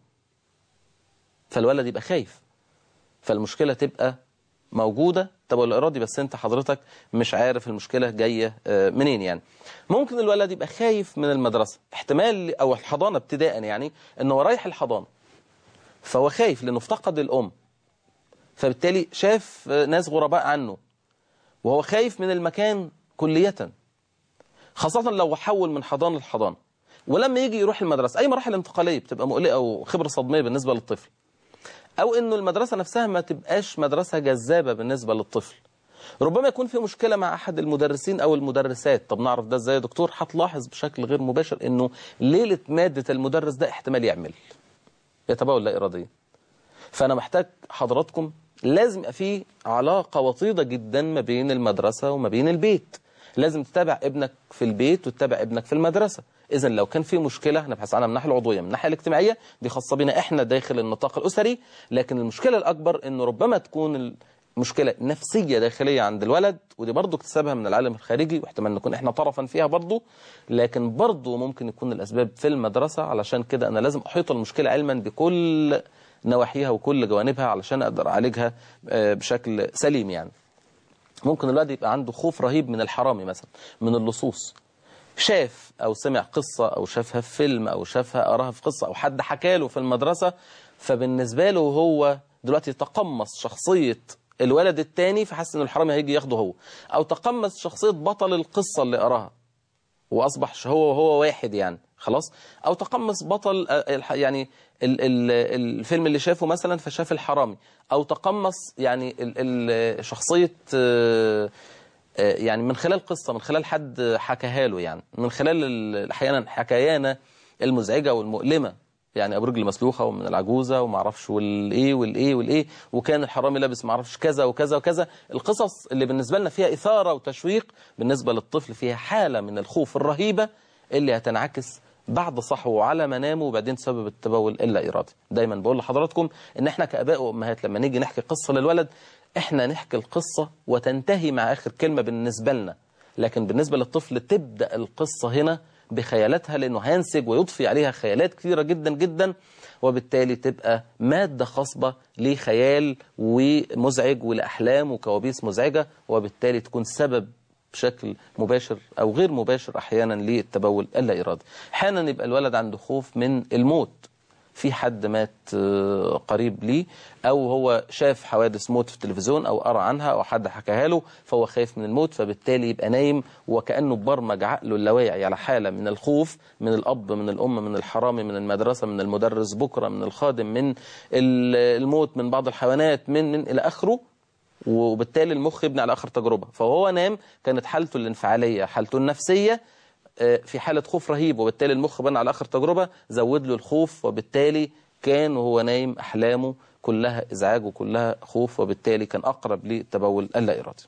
فالولد يبقى خايف، فالمشكله تبقى موجودة تبول الإرادي، بس أنت حضرتك مش عارف المشكلة جاية منين. يعني ممكن الولد يبقى خايف من المدرسة، احتمال أو الحضانة ابتداء، يعني أنه رايح الحضانة فهو خايف لأنه افتقد الأم، فبالتالي شاف ناس غرباء عنه وهو خايف من المكان كلية، خاصة لو حول من حضانة لحضانة، ولما يجي يروح المدرسة أي مراحل انتقالية بتبقى مقلقة وخبرة صدمية بالنسبة للطفل، أو إنه المدرسة نفسها ما تبقاش مدرسة جذابة بالنسبة للطفل، ربما يكون في مشكلة مع أحد المدرسين أو المدرسات. طب نعرف ده إزاي يا دكتور؟ هتلاحظ بشكل غير مباشر إنه ليلة مادة المدرس ده احتمال يعمل يتبول لا إراديا. فأنا محتاج حضراتكم لازم يبقى في علاقة وطيدة جدا ما بين المدرسة وما بين البيت، لازم تتابع ابنك في البيت وتتابع ابنك في المدرسة. إذا لو كان في مشكلة هنبحث عنها من الناحية العضوية، من الناحية الاجتماعية دي خاصة بنا إحنا داخل النطاق الأسري، لكن المشكلة الأكبر إنه ربما تكون مشكلة نفسية داخلية عند الولد، ودي برضو اكتسابها من العالم الخارجي، واحتمال نكون إحنا طرفا فيها برضو، لكن برضو ممكن يكون الأسباب في المدرسة. علشان كده أنا لازم أحيط المشكلة علما بكل نواحيها وكل جوانبها علشان أقدر أعالجها بشكل سليم. يعني ممكن الولد يبقى عنده خوف رهيب من الحرامي مثلا، من اللصوص، شاف أو سمع قصة أو شافها في فيلم أو شافها قراها في قصة أو حد حكاله في المدرسة، فبالنسبة له هو دلوقتي تقمص شخصية الولد التاني فحس ان الحرامي هيجي ياخده هو، او تقمص شخصية بطل القصة اللي قراها واصبح هو وهو واحد يعني خلاص، او تقمص بطل يعني ال ال الفيلم اللي شافه مثلا فشاف الحرامي، او تقمص يعني ال ال شخصية يعني من خلال قصة، من خلال حد حكاها له، يعني من خلال احيانا حكايانا المزعجة والمؤلمة، يعني ابو رجل مسلوخه ومن العجوزه وما اعرفش والايه والايه والايه، وكان الحرامي لابس ما اعرفش كذا وكذا وكذا. القصص اللي بالنسبه لنا فيها اثاره وتشويق، بالنسبه للطفل فيها حاله من الخوف الرهيبه اللي هتنعكس بعد صحوه على منامه، وبعدين سبب التبول اللا ارادي. دايما بقول لحضراتكم ان احنا كاباء وامهات لما نيجي نحكي قصه للولد، احنا نحكي القصه وتنتهي مع اخر كلمه بالنسبه لنا، لكن بالنسبه للطفل تبدا القصه هنا بخيالاتها، لأنه هينسج ويضفي عليها خيالات كثيرة جدا جدا، وبالتالي تبقى مادة خصبة لخيال ومزعج ولأحلام وكوابيس مزعجة، وبالتالي تكون سبب بشكل مباشر أو غير مباشر أحيانا للتبول اللا إرادي. أحيانا يبقى الولد عنده خوف من الموت، في حد مات قريب ليه، أو هو شاف حوادث موت في التلفزيون أو قرأ عنها أو حد حكاها له فهو خايف من الموت، فبالتالي يبقى نايم وكأنه برمج عقله اللاواعي على حالة من الخوف من الأب، من الأم، من الحرامي، من المدرسة، من المدرس بكرة، من الخادم، من الموت، من بعض الحيوانات، من, من إلى آخره. وبالتالي المخ يبني على آخر تجربة، فهو نام كانت حالته الانفعالية حالته النفسية في حالة خوف رهيب، وبالتالي المخ بنى على آخر تجربة زود له الخوف، وبالتالي كان وهو نايم أحلامه كلها إزعاج وكلها خوف، وبالتالي كان أقرب للتبول اللا إرادي.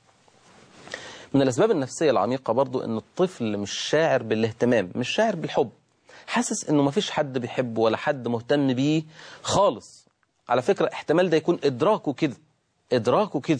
من الأسباب النفسية العميقة برضو أن الطفل مش شاعر بالاهتمام، مش شاعر بالحب، حاسس أنه مفيش حد بيحبه ولا حد مهتم بيه خالص. على فكرة احتمال ده يكون إدراكه كده، إدراكه كده،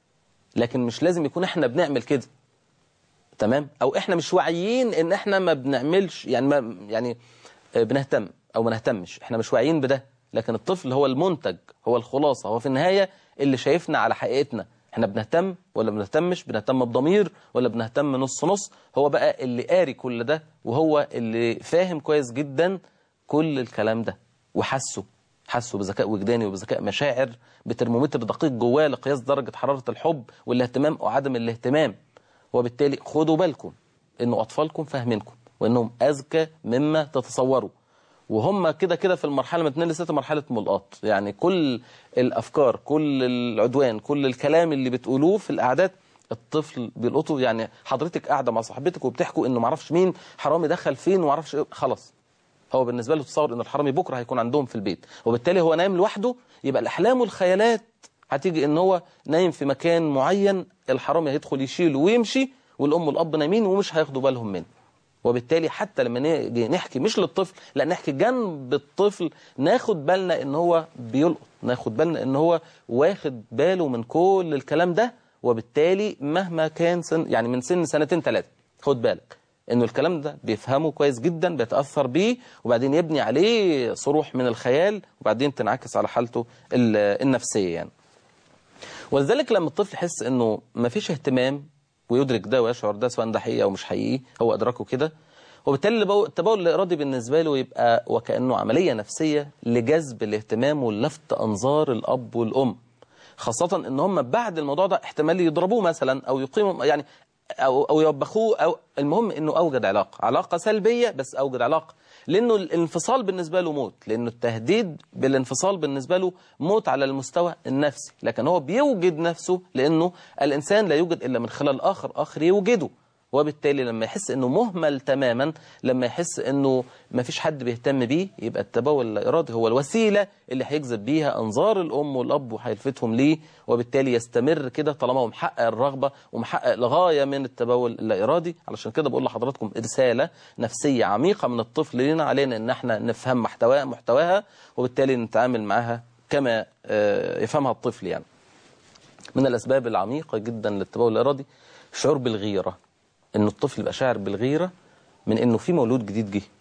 لكن مش لازم يكون احنا بنعمل كده، تمام؟ او احنا مش واعيين ان احنا ما بنعملش يعني ما يعني بنهتم او ما نهتمش، احنا مش واعيين بده، لكن الطفل هو المنتج، هو الخلاصة، هو في النهاية اللي شايفنا على حقيقتنا. احنا بنهتم ولا بنهتمش، بنهتم بضمير ولا بنهتم نص نص، هو بقى اللي قاري كل ده، وهو اللي فاهم كويس جدا كل الكلام ده، وحسه حسه بذكاء وجداني وبذكاء مشاعر، بترمومتر دقيق جواه لقياس درجة حرارة الحب والاهتمام او عدم الاهتمام. وبالتالي خدوا بالكم انه اطفالكم فاهمينكم وانهم اذكى مما تتصوروا، وهم كده كده في المرحله من اتنين لستة مرحله ملقاط، يعني كل الافكار، كل العدوان، كل الكلام اللي بتقولوه في القعدات الطفل بيلقطه. يعني حضرتك قاعده مع صاحبتك وبتحكوا انه معرفش مين حرامي دخل فين ومعرفش ايه، خلاص هو بالنسبه له تصور ان الحرامي بكره هيكون عندهم في البيت، وبالتالي هو نايم لوحده، يبقى الاحلام والخيالات هتيجي ان هو نايم في مكان معين، الحرامي هيدخل يشيله ويمشي، والام والاب نايمين ومش هياخدوا بالهم منه. وبالتالي حتى لما نيجي نحكي مش للطفل، لا نحكي جنب الطفل، ناخد بالنا ان هو بيلقط، ناخد بالنا ان هو واخد باله من كل الكلام ده، وبالتالي مهما كان سن، يعني من سن سنتين ثلاثة خد بالك انه الكلام ده بيفهمه كويس جدا، بيتأثر بيه، وبعدين يبني عليه صروح من الخيال، وبعدين تنعكس على حالته النفسية يعني. ولذلك لما الطفل يحس انه ما فيش اهتمام ويدرك ده ويشعر ده، سواء ده حقيقي او مش حقيقي، هو ادركه كده، وبالتالي التبول الارادي بالنسبه له يبقى وكانه عمليه نفسيه لجذب الاهتمام ولفت انظار الاب والام، خاصه ان هم بعد الموضوع ده احتمال يضربوه مثلا او يقيموا يعني او او يوبخوه، او المهم انه اوجد علاقه علاقه سلبيه، بس اوجد علاقه، لانه الانفصال بالنسبه له موت، لانه التهديد بالانفصال بالنسبه له موت على المستوى النفسي، لكن هو بيوجد نفسه، لانه الانسان لا يوجد الا من خلال اخر، اخر يوجده. وبالتالي لما يحس انه مهمل تماما، لما يحس انه ما فيش حد بيهتم بيه، يبقى التبول الارادي هو الوسيله اللي هيجذب بيها انظار الام والاب وهيلفتهم ليه، وبالتالي يستمر كده طالما هو محقق الرغبه ومحقق الغايه من التبول الارادي. علشان كده بقول لحضراتكم رساله نفسيه عميقه من الطفل لنا، علينا ان احنا نفهم محتواها محتواها وبالتالي نتعامل معها كما يفهمها الطفل. يعني من الاسباب العميقه جدا للتبول الارادي الشعور بالغيره، انه الطفل يبقى شاعر بالغيره من انه في مولود جديد جه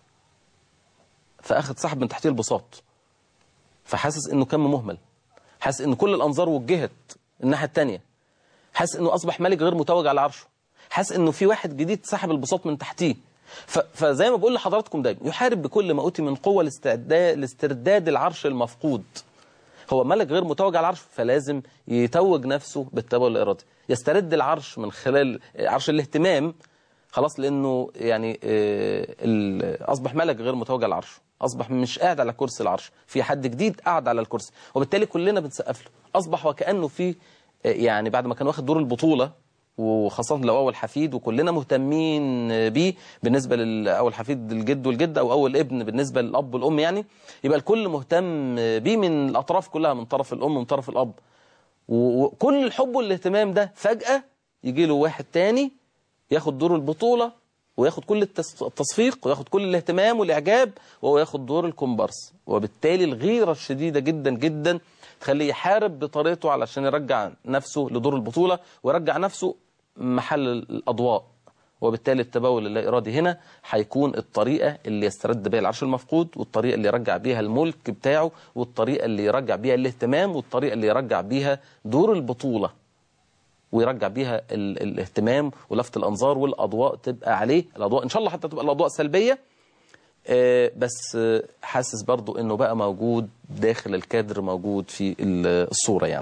فاخذ سحب من تحتيه البساط، فحاسس انه كم مهمل، حاسس ان كل الانظار وجهت الناحيه الثانيه، حاسس انه اصبح ملك غير متوج على عرشه، حاسس انه في واحد جديد سحب البساط من تحتيه. فزي ما بقول لحضراتكم دايما يحارب بكل ما اوتي من قوه لاستعداد لاسترداد العرش المفقود. هو ملك غير متوج على العرش، فلازم يتوج نفسه بالتبول الإرادي، يسترد العرش من خلال عرش الاهتمام، خلاص، لأنه يعني أصبح ملك غير متوج على العرش، أصبح مش قاعد على كرسي العرش، في حد جديد قاعد على الكرسي، وبالتالي كلنا بنسقف له. أصبح وكأنه في يعني بعد ما كان واخد دور البطولة، وخاصة لو أول حفيد وكلنا مهتمين بيه بالنسبة لأول حفيد الجد والجد أو أول ابن بالنسبة للأب والأم، يعني يبقى الكل مهتم بيه من الأطراف كلها، من طرف الأم ومن طرف الأب، وكل الحب والاهتمام ده فجأة يجي له واحد تاني ياخد دور البطولة وياخد كل التصفيق وياخد كل الاهتمام والإعجاب، وهو ياخد دور الكومبارس، وبالتالي الغيرة الشديدة جدا جدا تخليه يحارب بطريقته علشان يرجع نفسه لدور البطولة ويرجع نفسه محل الأضواء. وبالتالي التبول اللا إرادي هنا هيكون الطريقة اللي يسترد بها العرش المفقود، والطريقة اللي يرجع بيها الملك بتاعه، والطريقة اللي يرجع بيها الاهتمام، والطريقة اللي يرجع بيها دور البطولة، ويرجع بيها ال الاهتمام ولفت الأنظار، والأضواء تبقى عليه، الأضواء إن شاء الله حتى تبقى الأضواء سلبية، آه بس آه حاسس برضو إنه بقى موجود داخل الكادر، موجود في الصورة يعني.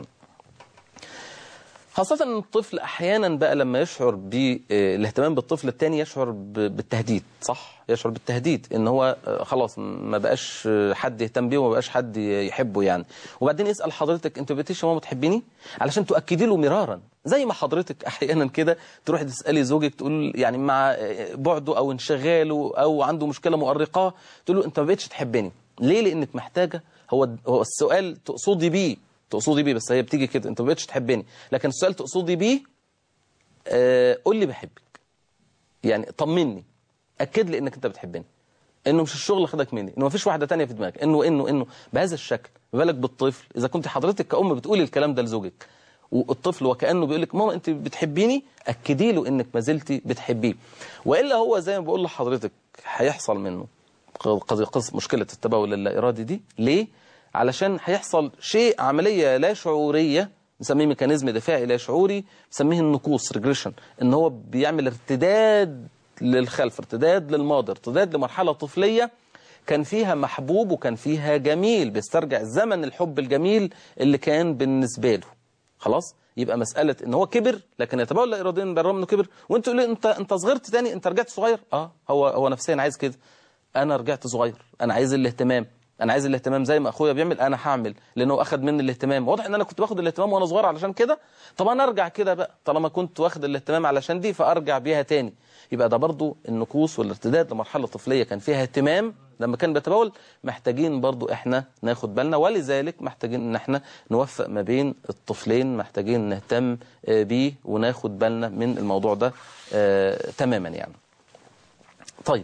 خاصة أن الطفل أحيانا بقى لما يشعر بالاهتمام بالطفل الثاني يشعر بالتهديد، صح؟ يشعر بالتهديد إن هو خلاص ما بقاش حد يهتم بيه وما بقاش حد يحبه يعني. وبعدين يسأل حضرتك أنت بقيتيش يا ماما تحبيني؟ علشان تؤكدي له مرارا، زي ما حضرتك أحيانا كده تروح تسألي زوجك تقول يعني مع بعده أو انشغاله أو عنده مشكلة مؤرقة، تقول له أنت ما بقيتش تحبني. ليه؟ لأنك محتاجة، هو هو السؤال تقصدي بيه تقصدي بيه بس هي بتيجي كده، انت ما بقتش تحبني، لكن السؤال تقصدي بيه آه قول لي بحبك، يعني طمني، اكد لي انك انت بتحبني، انه مش الشغل خدك مني، انه ما فيش واحده تانية في دماغك، انه انه انه بهذا الشكل. ما بالك بالطفل اذا كنت حضرتك كأم بتقولي الكلام ده لزوجك، والطفل وكأنه بيقول لك ماما انت بتحبيني، اكدي له انك ما زلتي بتحبيه، والا هو زي ما بقول لحضرتك هيحصل منه قصه مشكله التبول اللا ارادي دي. ليه؟ علشان هيحصل شيء، عملية لا شعورية نسميه ميكانيزم دفاعي لا شعوري، نسميه النكوص ريجريشن، ان هو بيعمل ارتداد للخلف، ارتداد للماضي، ارتداد لمرحلة طفلية كان فيها محبوب وكان فيها جميل، بيسترجع زمن الحب الجميل اللي كان بالنسبة له. خلاص يبقى مسألة ان هو كبر لكن يتبول لا اراديا بالرغم انه كبر، وانت تقول انت انت صغرت تاني، انت رجعت صغير. اه هو هو نفسيا عايز كده، انا رجعت صغير، انا عايز الاهتمام، انا عايز الاهتمام زي ما اخويا بيعمل، انا هعمل لانه اخذ مني الاهتمام. واضح ان انا كنت باخد الاهتمام وانا صغير علشان كده، طب انا ارجع كده بقى طالما كنت واخد الاهتمام علشان دي، فارجع بيها تاني. يبقى ده برضو النكوص والارتداد لمرحله طفليه كان فيها اهتمام لما كان بيتبول، محتاجين برضو احنا ناخد بالنا، ولذلك محتاجين ان احنا نوفق ما بين الطفلين، محتاجين نهتم بيه وناخد بالنا من الموضوع ده آه تماما يعني. طيب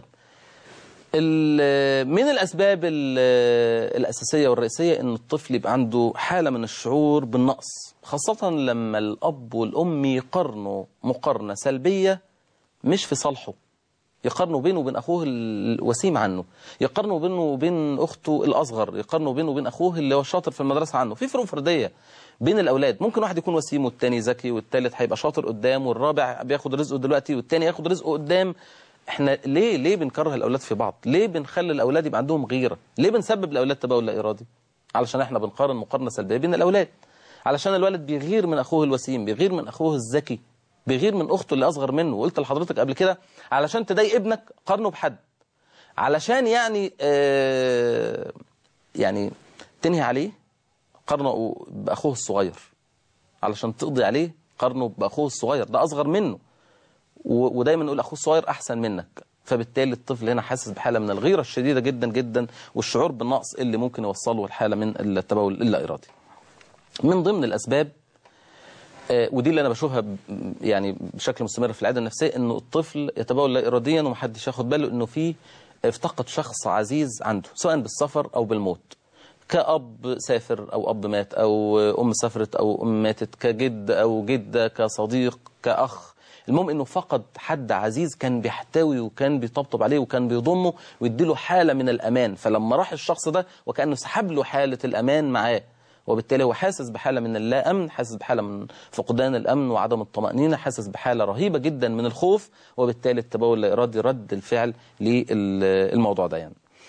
من الأسباب الأساسية والرئيسية أن الطفل يبقى عنده حالة من الشعور بالنقص، خاصة لما الأب والأم يقارنوا مقارنة سلبية مش في صالحه، يقارنوا بينه وبين أخوه الوسيم عنه، يقارنوا بينه وبين أخته الأصغر، يقارنوا بينه وبين أخوه اللي هو شاطر في المدرسة عنه. في فروق فردية بين الأولاد، ممكن واحد يكون وسيم والتاني ذكي، والتالت هيبقى شاطر قدام، والرابع بياخد رزقه دلوقتي والتاني ياخد رزقه قدام. احنا ليه ليه بنكره الاولاد في بعض؟ ليه بنخلي الاولاد يبقى عندهم غيره؟ ليه بنسبب الاولاد تبول لا ارادي؟ علشان احنا بنقارن مقارنه سلبيه بين الاولاد، علشان الولد بيغير من اخوه الوسيم، بيغير من اخوه الذكي، بيغير من اخته اللي اصغر منه. وقلت لحضرتك قبل كده علشان تضايق ابنك قارنه بحد، علشان يعني آه يعني تنهي عليه قارنه باخوه الصغير، علشان تقضي عليه قارنه باخوه الصغير ده اصغر منه، ودايما نقول اخوه الصغير احسن منك. فبالتالي الطفل هنا حاسس بحاله من الغيره الشديده جدا جدا والشعور بالنقص اللي ممكن يوصله لحاله من التبول اللا ارادي. من ضمن الاسباب آه ودي اللي انا بشوفها يعني بشكل مستمر في العاده النفسيه، انه الطفل يتبول لا اراديا ومحدش ياخد باله انه في افتقد شخص عزيز عنده، سواء بالسفر او بالموت، كأب سافر او اب مات او ام سافرت او ام ماتت، كجد او جده، كصديق، كاخ، المهم انه فقد حد عزيز كان بيحتوي وكان بيطبطب عليه وكان بيضمه ويديله حالة من الأمان. فلما راح الشخص ده وكأنه سحب له حالة الأمان معاه، وبالتالي هو حاسس بحالة من اللا أمن، حاسس بحالة من فقدان الأمن وعدم الطمأنينة، حاسس بحالة رهيبة جدا من الخوف، وبالتالي التبول اللا إرادي رد الفعل للموضوع ده يعني.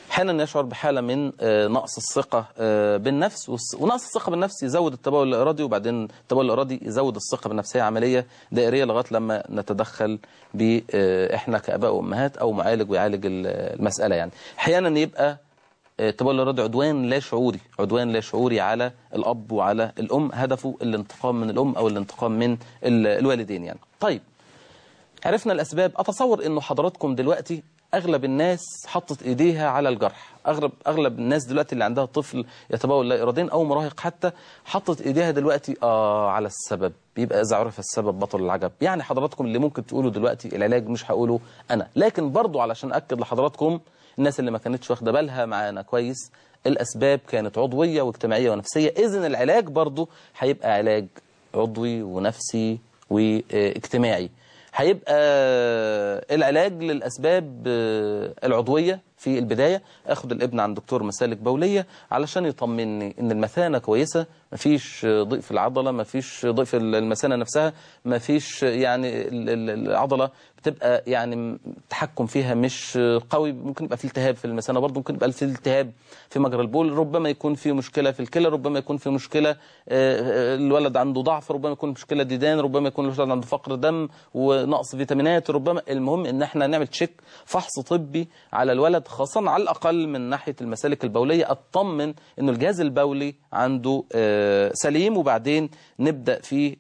احيانا يشعر بحالة من نقص الثقة بالنفس، ونقص الثقة بالنفس يزود التبول الإرادي، وبعدين التبول الإرادي يزود الثقة بالنفس. هي عملية دائرية لغاية لما نتدخل بإحنا كأباء وأمهات أو معالج ويعالج المسألة. يعني احيانا يبقى التبول الإرادي عدوان لا شعوري، عدوان لا شعوري على الأب وعلى الأم، هدفه الانتقام من الأم أو الانتقام من الوالدين يعني. طيب عرفنا الأسباب. أتصور أنه حضراتكم دلوقتي أغلب الناس حطت إيديها على الجرح. أغلب أغلب الناس دلوقتي اللي عندها طفل يتبول لا إراديا أو مراهق حتى حطت إيديها دلوقتي آه على السبب. بيبقى إذا عرف السبب بطل العجب. يعني حضراتكم اللي ممكن تقولوا دلوقتي العلاج مش هقوله أنا، لكن برضو علشان أكد لحضراتكم الناس اللي ما كانتش واخدة بالها معانا كويس، الأسباب كانت عضوية واجتماعية ونفسية. إذن العلاج برضو هيبقى علاج عضوي ونفسي واجتماعي. هيبقى العلاج للأسباب العضوية في البداية أخذ الابن عند دكتور مسالك بولية علشان يطمني إن المثانة كويسة، مفيش ضيق في العضلة، مفيش ضيق في المثانة نفسها، مفيش يعني العضلة بتبقى يعني التحكم فيها مش قوي، ممكن يبقى في التهاب في المثانة برضه، ممكن يبقى في التهاب في مجرى البول، ربما يكون في مشكلة في الكلى، ربما يكون في مشكلة الولد عنده ضعف، ربما يكون مشكلة ديدان، ربما يكون الولد عنده فقر دم ونقص فيتامينات، ربما. المهم ان احنا نعمل تشيك، فحص طبي على الولد، خاصة على الأقل من ناحية المسالك البولية، أطمن انه الجهاز البولي عنده سليم، وبعدين نبدأ في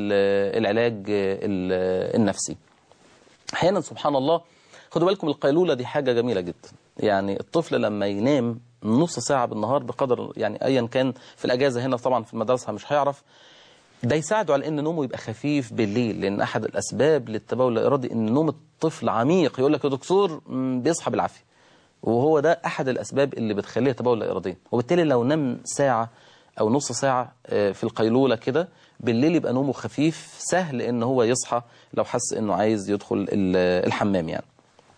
العلاج النفسي. احيانا سبحان الله، خدوا بالكم القيلولة دي حاجة جميلة جدا. يعني الطفل لما ينام نص ساعة بالنهار بقدر يعني ايا كان، في الأجازة هنا طبعا في المدرسة مش هيعرف، ده يساعده على ان نومه يبقى خفيف بالليل. لان احد الاسباب للتبول الارادي ان نوم الطفل عميق. يقول لك يا دكتور بيصحى بالعافيه، وهو ده احد الاسباب اللي بتخليه يتبول اراديا. وبالتالي لو نام ساعه او نص ساعه في القيلوله كده بالليل يبقى نومه خفيف، سهل ان هو يصحى لو حس انه عايز يدخل الحمام. يعني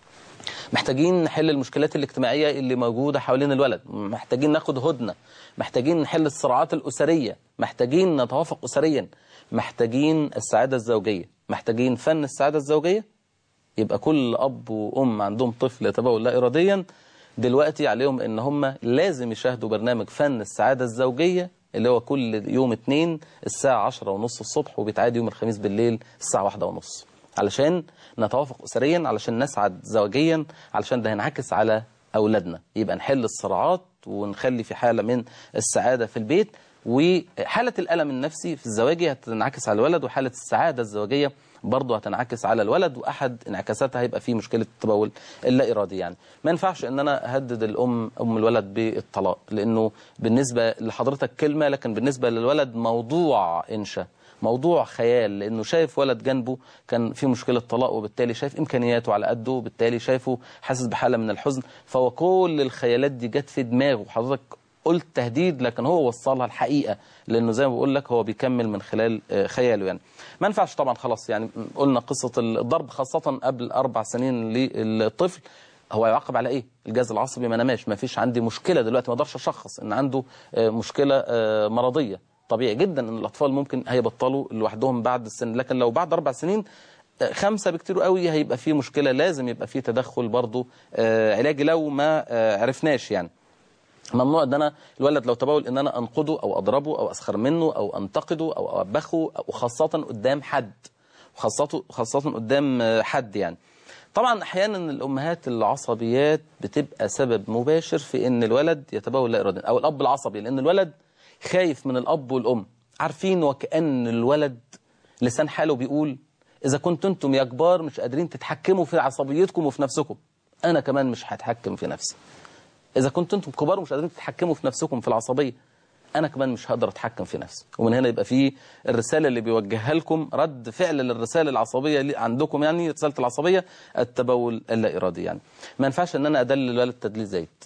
محتاجين نحل المشكلات الاجتماعية اللي موجودة حوالين الولد، محتاجين ناخد هدنة، محتاجين نحل الصراعات الأسرية، محتاجين نتوافق أسريا، محتاجين السعادة الزوجية، محتاجين فن السعادة الزوجية. يبقى كل أب وأم عندهم طفل يتبول لا إراديا دلوقتي عليهم إن هم لازم يشاهدوا برنامج فن السعادة الزوجية اللي هو كل يوم اثنين الساعة عشرة ونص الصبح، وبيتعاد يوم الخميس بالليل الساعة واحدة ونص، علشان نتوافق أسريا، علشان نسعد زوجيا، علشان ده هينعكس على أولادنا. يبقى نحل الصراعات ونخلي في حالة من السعادة في البيت، وحالة الألم النفسي في الزواجية هتنعكس على الولد، وحالة السعادة الزواجية برضه هتنعكس على الولد، وأحد انعكاساتها هيبقى فيه مشكلة التبول اللا إرادي. يعني ما ينفعش إن أنا أهدد الأم أم الولد بالطلاق، لأنه بالنسبة لحضرتك كلمة، لكن بالنسبة للولد موضوع إنشاء، موضوع خيال، لأنه شايف ولد جنبه كان في مشكلة طلاق، وبالتالي شايف إمكانياته على قده، وبالتالي شايفه حاسس بحالة من الحزن، فهو كل الخيالات دي جت في دماغه. حضرتك قلت تهديد، لكن هو وصلها الحقيقة، لأنه زي ما بقول لك هو بيكمل من خلال خياله. يعني ما ينفعش طبعا، خلاص يعني قلنا قصة الضرب خاصة قبل أربع سنين للطفل، هو يعاقب على ايه؟ الجهاز العصبي ما نماش، ما فيش عندي مشكلة دلوقتي، ما اقدرش اشخص ان عنده مشكلة مرضية. طبيعي جدا ان الاطفال ممكن هيبطلوا لوحدهم بعد السن، لكن لو بعد اربع سنين خمسة بكتير قوي هيبقى فيه مشكلة، لازم يبقى فيه تدخل برضو علاجي لو ما عرفناش. يعني ممنوع ان انا الولد لو تبول ان انا انقده او اضربه او اسخر منه او انتقده او اوبخه، وخاصة قدام حد، وخاصة خاصة قدام حد. يعني طبعا احيانا الامهات العصبيات بتبقى سبب مباشر في ان الولد يتبول لا اراديا، او الاب العصبي، لان الولد خايف من الاب والام، عارفين وكأن الولد لسان حاله بيقول اذا كنتم انتم يا كبار مش قادرين تتحكموا في عصبيتكم وفي نفسكم، انا كمان مش هتحكم في نفسي. اذا كنتم انتم كبار ومش قادرين تتحكموا في نفسكم في العصبيه، انا كمان مش هقدر اتحكم في نفسي. ومن هنا يبقى فيه الرساله اللي بيوجهها لكم رد فعل للرساله العصبيه اللي عندكم، يعني رساله العصبيه التبول اللا ارادي. يعني ما ينفعش ان انا ادلل الولد تدليل زيت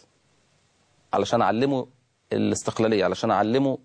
علشان اعلمه الاستقلاليه، علشان اعلمه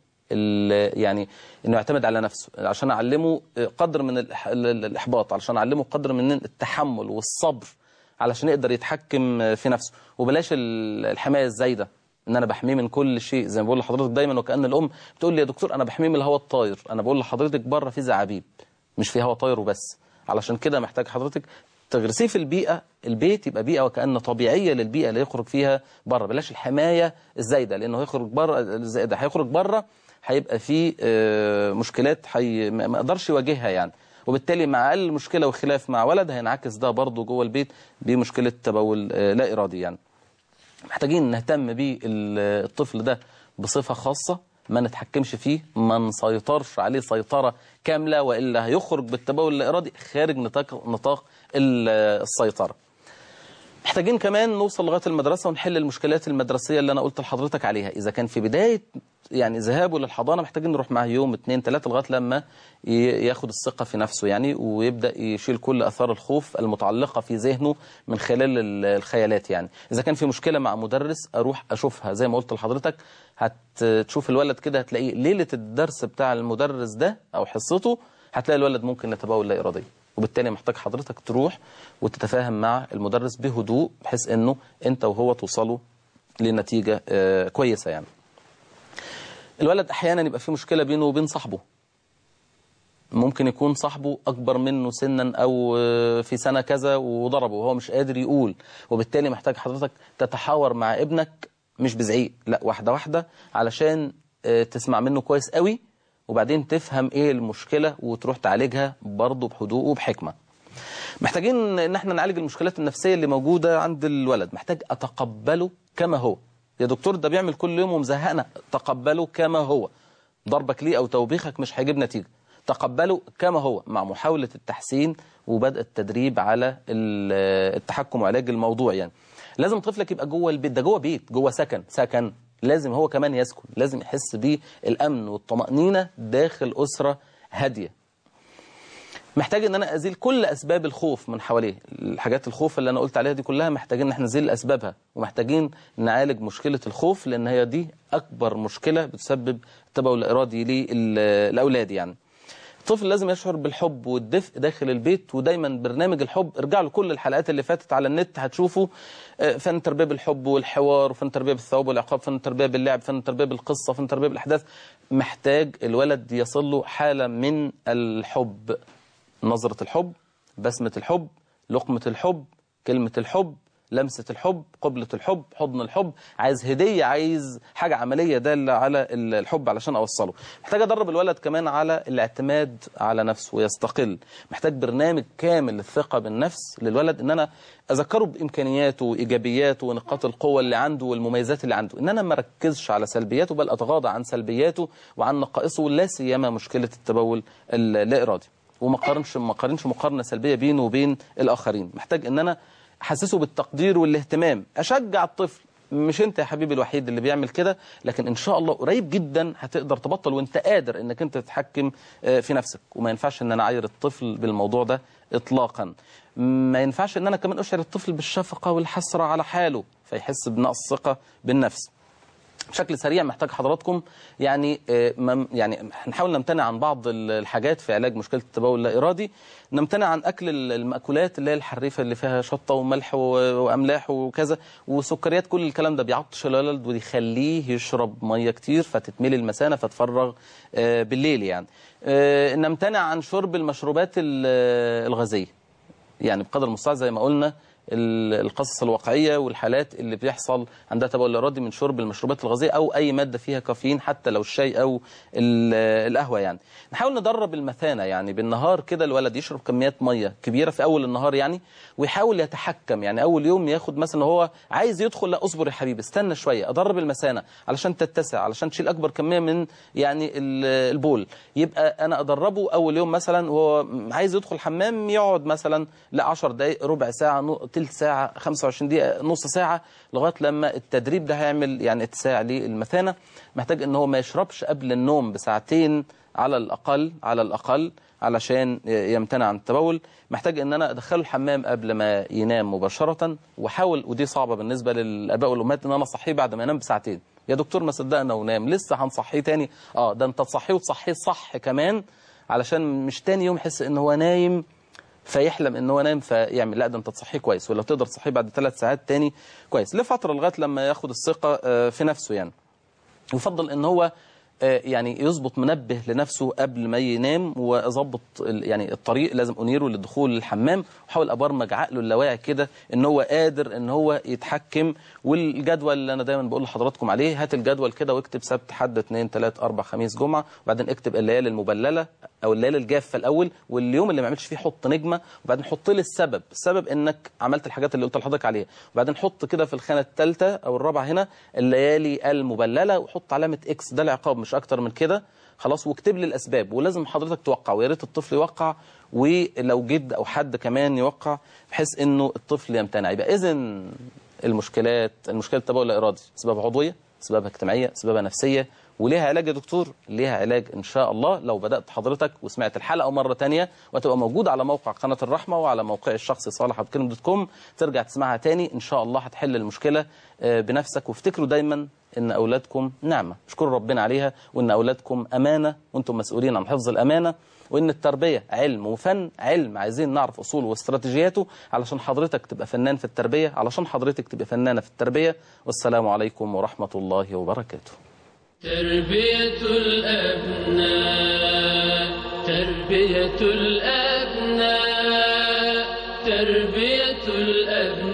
يعني انه يعتمد على نفسه، عشان اعلمه قدر من الاحباط، علشان اعلمه قدر من التحمل والصبر، علشان يقدر يتحكم في نفسه. وبلاش الحمايه الزايده ان انا بحميه من كل شيء، زي ما بقول لحضرتك دايما، وكأن الام بتقول لي يا دكتور انا بحميه من الهواء الطاير، انا بقول لحضرتك بره في زعابيب مش في هواء طاير وبس. علشان كده محتاج حضرتك تغرسيه في البيئة، البيت يبقى بيئة وكأن طبيعية للبيئة اللي يخرج فيها بره، بلاش الحماية الزايدة، لأنه هيخرج بره الزايدة هيخرج بره هيبقى فيه مشكلات حي... ما يقدرش يواجهها يعني، وبالتالي مع أقل مشكلة وخلاف مع ولد هينعكس ده برضه جوه البيت بمشكلة تبول لا إرادي يعني. محتاجين نهتم بالطفل ده بصفة خاصة، ما نتحكمش فيه، ما نسيطرش عليه سيطرة كاملة، وإلا هيخرج بالتبول اللا إرادي خارج نطاق نطاق السيطرة. محتاجين كمان نوصل لغاية المدرسة ونحل المشكلات المدرسية اللي أنا قلت لحضرتك عليها. إذا كان في بداية يعني ذهابه للحضانة محتاجين نروح معاه يوم اتنين تلاتة لغاية لما ياخد الثقة في نفسه يعني، ويبدأ يشيل كل أثار الخوف المتعلقة في ذهنه من خلال الخيالات يعني. إذا كان في مشكلة مع مدرس أروح أشوفها زي ما قلت لحضرتك، هتشوف الولد كده هتلاقيه ليلة الدرس بتاع المدرس ده أو حصته هتلاقي الولد ممكن يتبول لا إرادي، وبالتالي محتاج حضرتك تروح وتتفاهم مع المدرس بهدوء بحيث انه انت وهو توصلوا لنتيجة آه كويسة يعني. الولد احيانا يبقى في مشكلة بينه وبين صاحبه، ممكن يكون صاحبه اكبر منه سنا او آه في سنة كذا وضربه وهو مش قادر يقول، وبالتالي محتاج حضرتك تتحاور مع ابنك مش بزعيق، لا واحدة واحدة علشان آه تسمع منه كويس قوي، وبعدين تفهم ايه المشكلة وتروح تعالجها برضه بهدوء وبحكمة. محتاجين ان احنا نعالج المشكلات النفسية اللي موجودة عند الولد، محتاج اتقبله كما هو. يا دكتور ده بيعمل كل يوم ومزهقنا، تقبله كما هو، ضربك ليه او توبيخك مش هيجيب نتيجة، تقبله كما هو مع محاولة التحسين وبدء التدريب على التحكم وعلاج الموضوع يعني. لازم طفلك يبقى جوه البيت، ده جوه بيت جوه سكن سكن لازم هو كمان يسكن، لازم يحس بالأمن والطمأنينة داخل أسرة هادية. محتاج ان انا ازيل كل اسباب الخوف من حواليه، الحاجات الخوف اللي انا قلت عليها دي كلها محتاجين ان احنا نزيل اسبابها، ومحتاجين نعالج مشكلة الخوف لان هي دي اكبر مشكلة بتسبب التبول الارادي للاولاد يعني. الطفل لازم يشعر بالحب والدفء داخل البيت، ودايما برنامج الحب ارجع له كل الحلقات اللي فاتت على النت هتشوفوا فن التربيه بالحب والحوار، وفن التربيه بالثواب والعقاب، فن التربيه باللعب، فن التربيه بالقصه، فن التربيه بالاحداث. محتاج الولد يصل له حاله من الحب، نظره الحب، بسمه الحب، لقمه الحب، كلمه الحب، لمسة الحب، قبلة الحب، حضن الحب. عايز هدية، عايز حاجة عملية دالة على الحب علشان أوصله. محتاج أدرب الولد كمان على الاعتماد على نفسه ويستقل. محتاج برنامج كامل للثقة بالنفس للولد، إن أنا أذكره بإمكانياته وإيجابياته ونقاط القوة اللي عنده والمميزات اللي عنده، إن أنا ما ركزش على سلبياته بل أتغاضى عن سلبياته وعن نقائصه، لا سيما مشكلة التبول اللا إرادي، وما قارنش ما قارنش مقارنة سلبية بينه وبين الآخرين. محتاج إن أنا حسسه بالتقدير والاهتمام، أشجع الطفل، مش أنت يا حبيبي الوحيد اللي بيعمل كده، لكن إن شاء الله قريب جدا هتقدر تبطل وأنت قادر إنك أنت تتحكم في نفسك. وما ينفعش إن أنا أعير الطفل بالموضوع ده إطلاقا. ما ينفعش إن أنا كمان أشعر الطفل بالشفقة والحسرة على حاله فيحس بنقص ثقة بالنفس. بشكل سريع محتاج حضراتكم يعني يعني هنحاول نمتنع عن بعض الحاجات في علاج مشكلة التبول اللا إرادي. نمتنع عن أكل المأكولات اللي هي الحريفة اللي فيها شطة وملح وأملاح وكذا وسكريات، كل الكلام ده بيعطش الولد ويخليه يشرب مية كتير فتتملي المثانة فتفرغ بالليل يعني. نمتنع عن شرب المشروبات الغازية يعني بقدر المستطاع، زي ما قلنا القصص الواقعية والحالات اللي بيحصل عندها تبول إرادي من شرب المشروبات الغازية أو أي مادة فيها كافيين، حتى لو الشاي أو القهوة يعني. نحاول ندرب المثانة يعني بالنهار كده الولد يشرب كميات مية كبيرة في أول النهار يعني، ويحاول يتحكم يعني. أول يوم ياخد مثلا هو عايز يدخل، لا أصبر يا حبيبي استنى شوية، أدرب المثانة علشان تتسع، علشان تشيل أكبر كمية من يعني البول. يبقى أنا أدربه أول يوم مثلا وهو عايز يدخل حمام يقعد مثلا لا عشر دقايق، ربع ساعة، تلت ساعة، خمسة وعشرين دقيقة، نص ساعة، لغاية لما التدريب ده هيعمل يعني اتساع للمثانة. محتاج ان هو ما يشربش قبل النوم بساعتين على الأقل على الأقل علشان يمتنع عن التبول. محتاج ان انا ادخله الحمام قبل ما ينام مباشرة، وحاول، ودي صعبة بالنسبة للآباء والأمهات، ان انا اصحيه بعد ما ينام بساعتين. يا دكتور ما صدقنا ونام، لسه هنصحيه تاني؟ اه ده انت تصحيه وتصحيه صح كمان، علشان مش تاني يوم يحس ان هو نايم فيحلم ان هو نايم فيعمل، لا ده انت تصحيه كويس، ولو تقدر تصحيه بعد ثلاث ساعات تاني كويس، لفتره لغايه لما ياخد الثقه في نفسه يعني. يفضل ان هو يعني يظبط منبه لنفسه قبل ما ينام، وظبط يعني الطريق لازم أنيره للدخول للحمام، وحاول أبرمج عقله اللاواعي كده إن هو قادر إن هو يتحكم. والجدول اللي أنا دايما بقول لحضراتكم عليه، هات الجدول كده واكتب سبت حد اثنين ثلاث أربع خميس جمعة، وبعدين اكتب الليالي المبللة أو الليالي الجافة الأول، واليوم اللي ما عملش فيه حط نجمة، وبعدين حط لي السبب، السبب إنك عملت الحاجات اللي قلت لحضرتك عليها، وبعدين حط كده في الخانة الثالثة أو الرابعة هنا الليالي المبللة وحط علامة إكس، ده العقاب مش أكتر من كده خلاص. واكتب لي الأسباب، ولازم حضرتك توقع، ويا ريت الطفل يوقع، ولو جد أو حد كمان يوقع، بحيث إنه الطفل يمتنع. يبقى إذن المشكلات، المشكلة التبول اللا إرادي سببها عضوية، سببها اجتماعية، سببها نفسية، وليها علاج يا دكتور، ليها علاج إن شاء الله لو بدأت حضرتك وسمعت الحلقة مرة تانية، وتبقى موجود على موقع قناة الرحمة وعلى موقع الشخصي صالح عبد الكريم دوت كوم، ترجع تسمعها تاني إن شاء الله هتحل المشكلة بنفسك. وافتكروا دايما إن أولادكم نعمة، اشكروا ربنا عليها، وإن أولادكم أمانة وأنتم مسؤولين عن حفظ الأمانة، وإن التربية علم وفن. علم عايزين نعرف أصوله واستراتيجياته علشان حضرتك تبقى فنان في التربية، علشان حضرتك تبقى فنانة في التربية. والسلام عليكم ورحمة الله وبركاته. تربية الأبناء تربية الأبناء تربية الأبناء